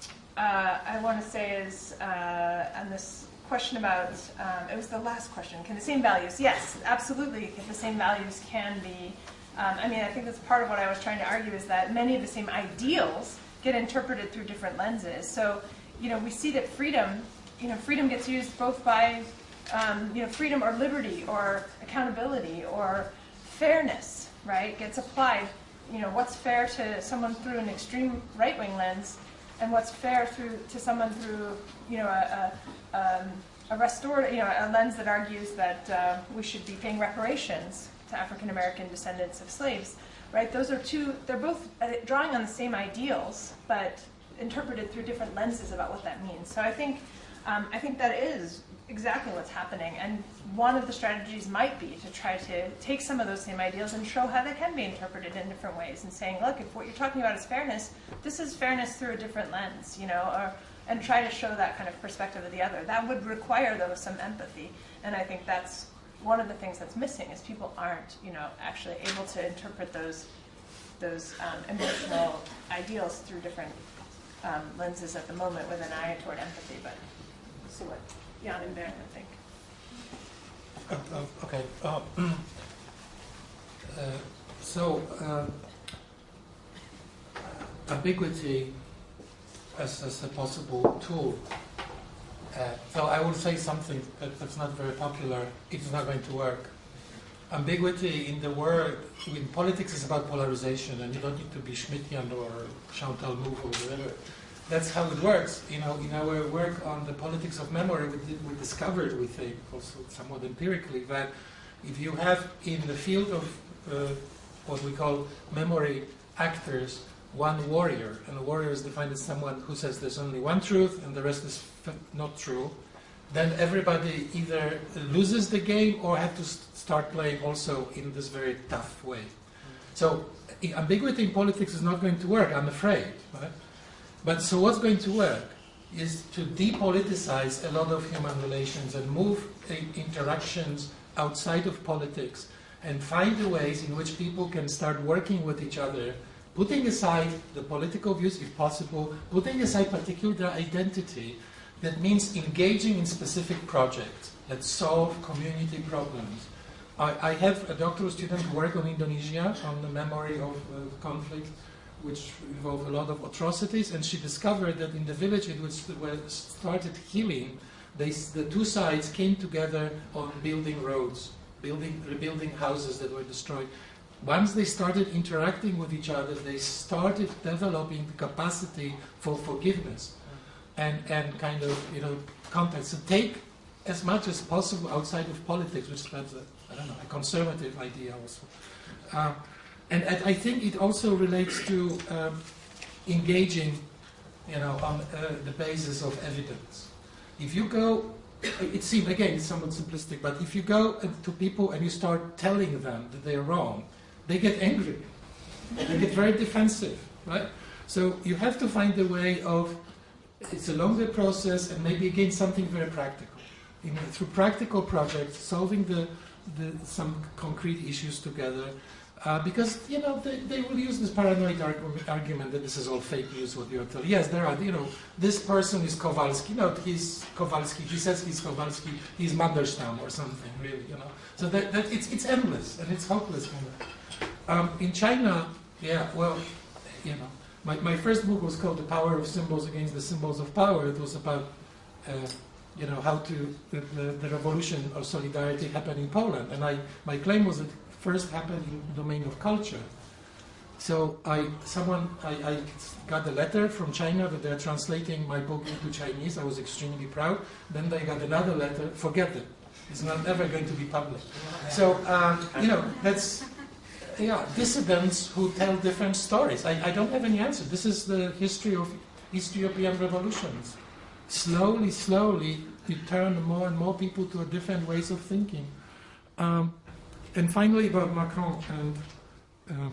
uh, I want to say is uh, on this question about, um, it was the last question, can the same values? Yes, absolutely, the same values can be, um, I mean, I think that's part of what I was trying to argue is that many of the same ideals get interpreted through different lenses. So, you know, we see that freedom, you know, freedom gets used both by, um, you know, freedom or liberty or accountability or fairness, right, gets applied. You know, what's fair to someone through an extreme right-wing lens and what's fair through to someone through, you know, a, a, um, a restorative, you know, a lens that argues that uh, we should be paying reparations to African-American descendants of slaves, right? Those are two, they're both drawing on the same ideals, but interpreted through different lenses about what that means. So I think um, I think that is exactly what's happening. And one of the strategies might be to try to take some of those same ideals and show how they can be interpreted in different ways and saying, look, if what you're talking about is fairness, this is fairness through a different lens, you know, or, and try to show that kind of perspective of the other. That would require, though, some empathy. And I think that's one of the things that's missing is people aren't, you know, actually able to interpret those those um, emotional ideals through different Um, lenses at the moment with an eye toward empathy, but we'll see what Jan and Bernd would think. Uh, uh, okay. Uh, uh, so, uh, ambiguity as, as a possible tool. Uh, so I will say something that, that's not very popular. It's not going to work. Ambiguity in the word, in politics is about polarization, and you don't need to be Schmittian or Chantal Mouffe or whatever. That's how it works. You know, in our work on the politics of memory, we, did, we discovered, we think, also somewhat empirically, that if you have in the field of uh, what we call memory actors, one warrior, and a warrior is defined as someone who says there's only one truth and the rest is f- not true, then everybody either loses the game or have to st- start playing also in this very tough way. So I- ambiguity in politics is not going to work, I'm afraid. Right? But so what's going to work is to depoliticize a lot of human relations and move uh, interactions outside of politics and find the ways in which people can start working with each other, putting aside the political views if possible, putting aside particularly their identity. That means engaging in specific projects that solve community problems. I, I have a doctoral student who worked on Indonesia, on the memory of uh, conflict, which involved a lot of atrocities, and she discovered that in the village in which they started healing, they, the two sides came together on building roads, building, rebuilding houses that were destroyed. Once they started interacting with each other, they started developing the capacity for forgiveness and, and kind of, you know, contact. So take as much as possible outside of politics, which is, a, I don't know, a conservative idea also. Uh, and, and I think it also relates to um, engaging, you know, on uh, the basis of evidence. If you go, it seems, again, it's somewhat simplistic, but if you go to people and you start telling them that they're wrong, they get angry. They get very defensive, right? So you have to find a way of, it's a longer process, and maybe, again, something very practical. You know, through practical projects, solving the, the some concrete issues together, uh, because, you know, they, they will use this paranoid argu argument that this is all fake news, what you're telling. Yes, there are, you know, this person is Kowalski. No, he's Kowalski. He says he's Kowalski. He's Mandelstam or something, really, you know. So that, that it's, it's endless, and it's hopeless. Kind of. Um, in China, yeah, well, you know, my, my first book was called The Power of Symbols Against the Symbols of Power. It was about, uh, you know, how to, the, the, the revolution of solidarity happened in Poland. And I, my claim was that it first happened in the domain of culture. So I, someone, I, I got a letter from China that they're translating my book into Chinese. I was extremely proud. Then they got another letter, forget it. It's not ever going to be published. So, um, you know, that's... Yeah, dissidents who tell different stories. I, I don't have any answer. This is the history of East European revolutions. Slowly, slowly, you turn more and more people to a different ways of thinking. Um, and finally, about Macron and uh,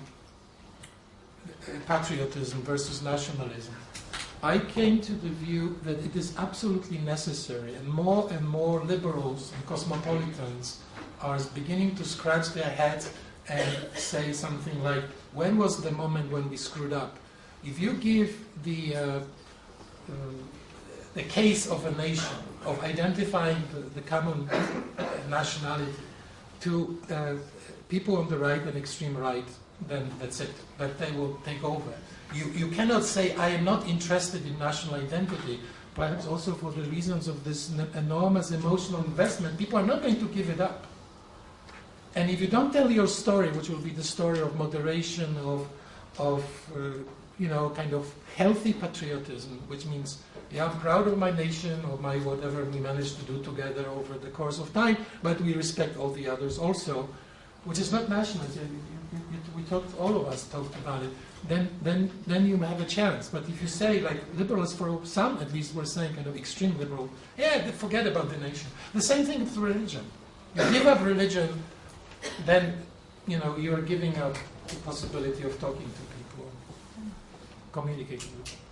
patriotism versus nationalism. I came to the view that it is absolutely necessary, and more and more liberals and cosmopolitans are beginning to scratch their heads and say something like, when was the moment when we screwed up? If you give the, uh, um, the case of a nation, of identifying the, the common nationality to uh, people on the right and extreme right, then that's it. But they will take over. You, you cannot say, I am not interested in national identity, perhaps also for the reasons of this enormous emotional investment. People are not going to give it up. And if you don't tell your story, which will be the story of moderation, of, of uh, you know, kind of healthy patriotism, which means, yeah, I'm proud of my nation, or my whatever we managed to do together over the course of time, but we respect all the others also, which is not nationalism. We talked, all of us talked about it. Then, then, then you have a chance. But if you say, like liberals, for some at least, were saying, kind of extreme liberal, yeah, forget about the nation. The same thing with religion. You give up religion, then, you know, you are giving up the possibility of talking to people, communicating with them.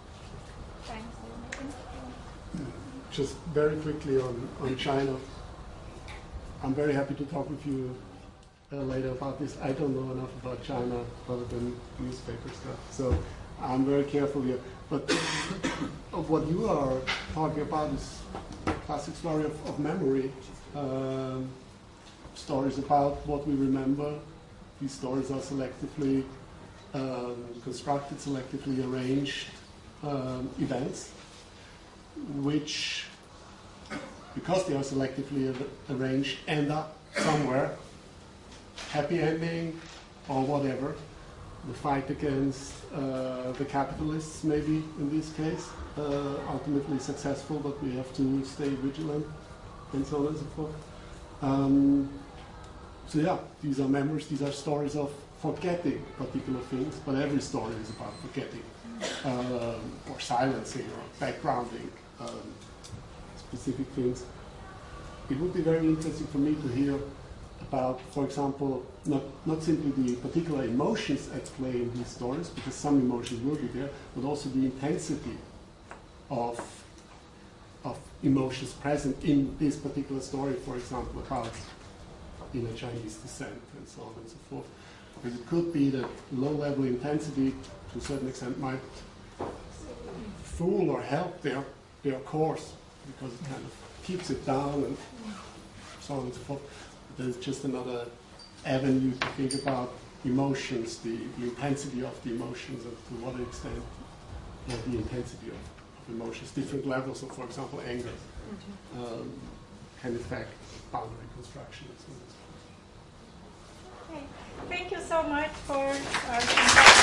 Thanks. Just very quickly on, on China. I'm very happy to talk with you uh, later about this. I don't know enough about China other than newspaper stuff, so I'm very careful here. But of what you are talking about is a classic story of, of memory. Um, stories about what we remember. These stories are selectively um, constructed, selectively arranged um, events, which, because they are selectively ar arranged, end up somewhere, happy ending or whatever. The fight against uh, the capitalists, maybe in this case, uh, ultimately successful, but we have to stay vigilant, and so on and so forth. Um, So yeah, these are memories, these are stories of forgetting particular things, but every story is about forgetting, um, or silencing, or backgrounding um, specific things. It would be very interesting for me to hear about, for example, not, not simply the particular emotions at play in these stories, because some emotions will be there, but also the intensity of, of emotions present in this particular story, for example, about in a Chinese descent, and so on and so forth. Because it could be that low-level intensity, to a certain extent, might fool or help their, their course, because it kind of keeps it down and so on and so forth. But there's just another avenue to think about emotions, the, the intensity of the emotions, and to what extent uh, the intensity of, of emotions, different levels of, for example, anger, um, can affect boundary construction and so on. Okay. Thank you so much for our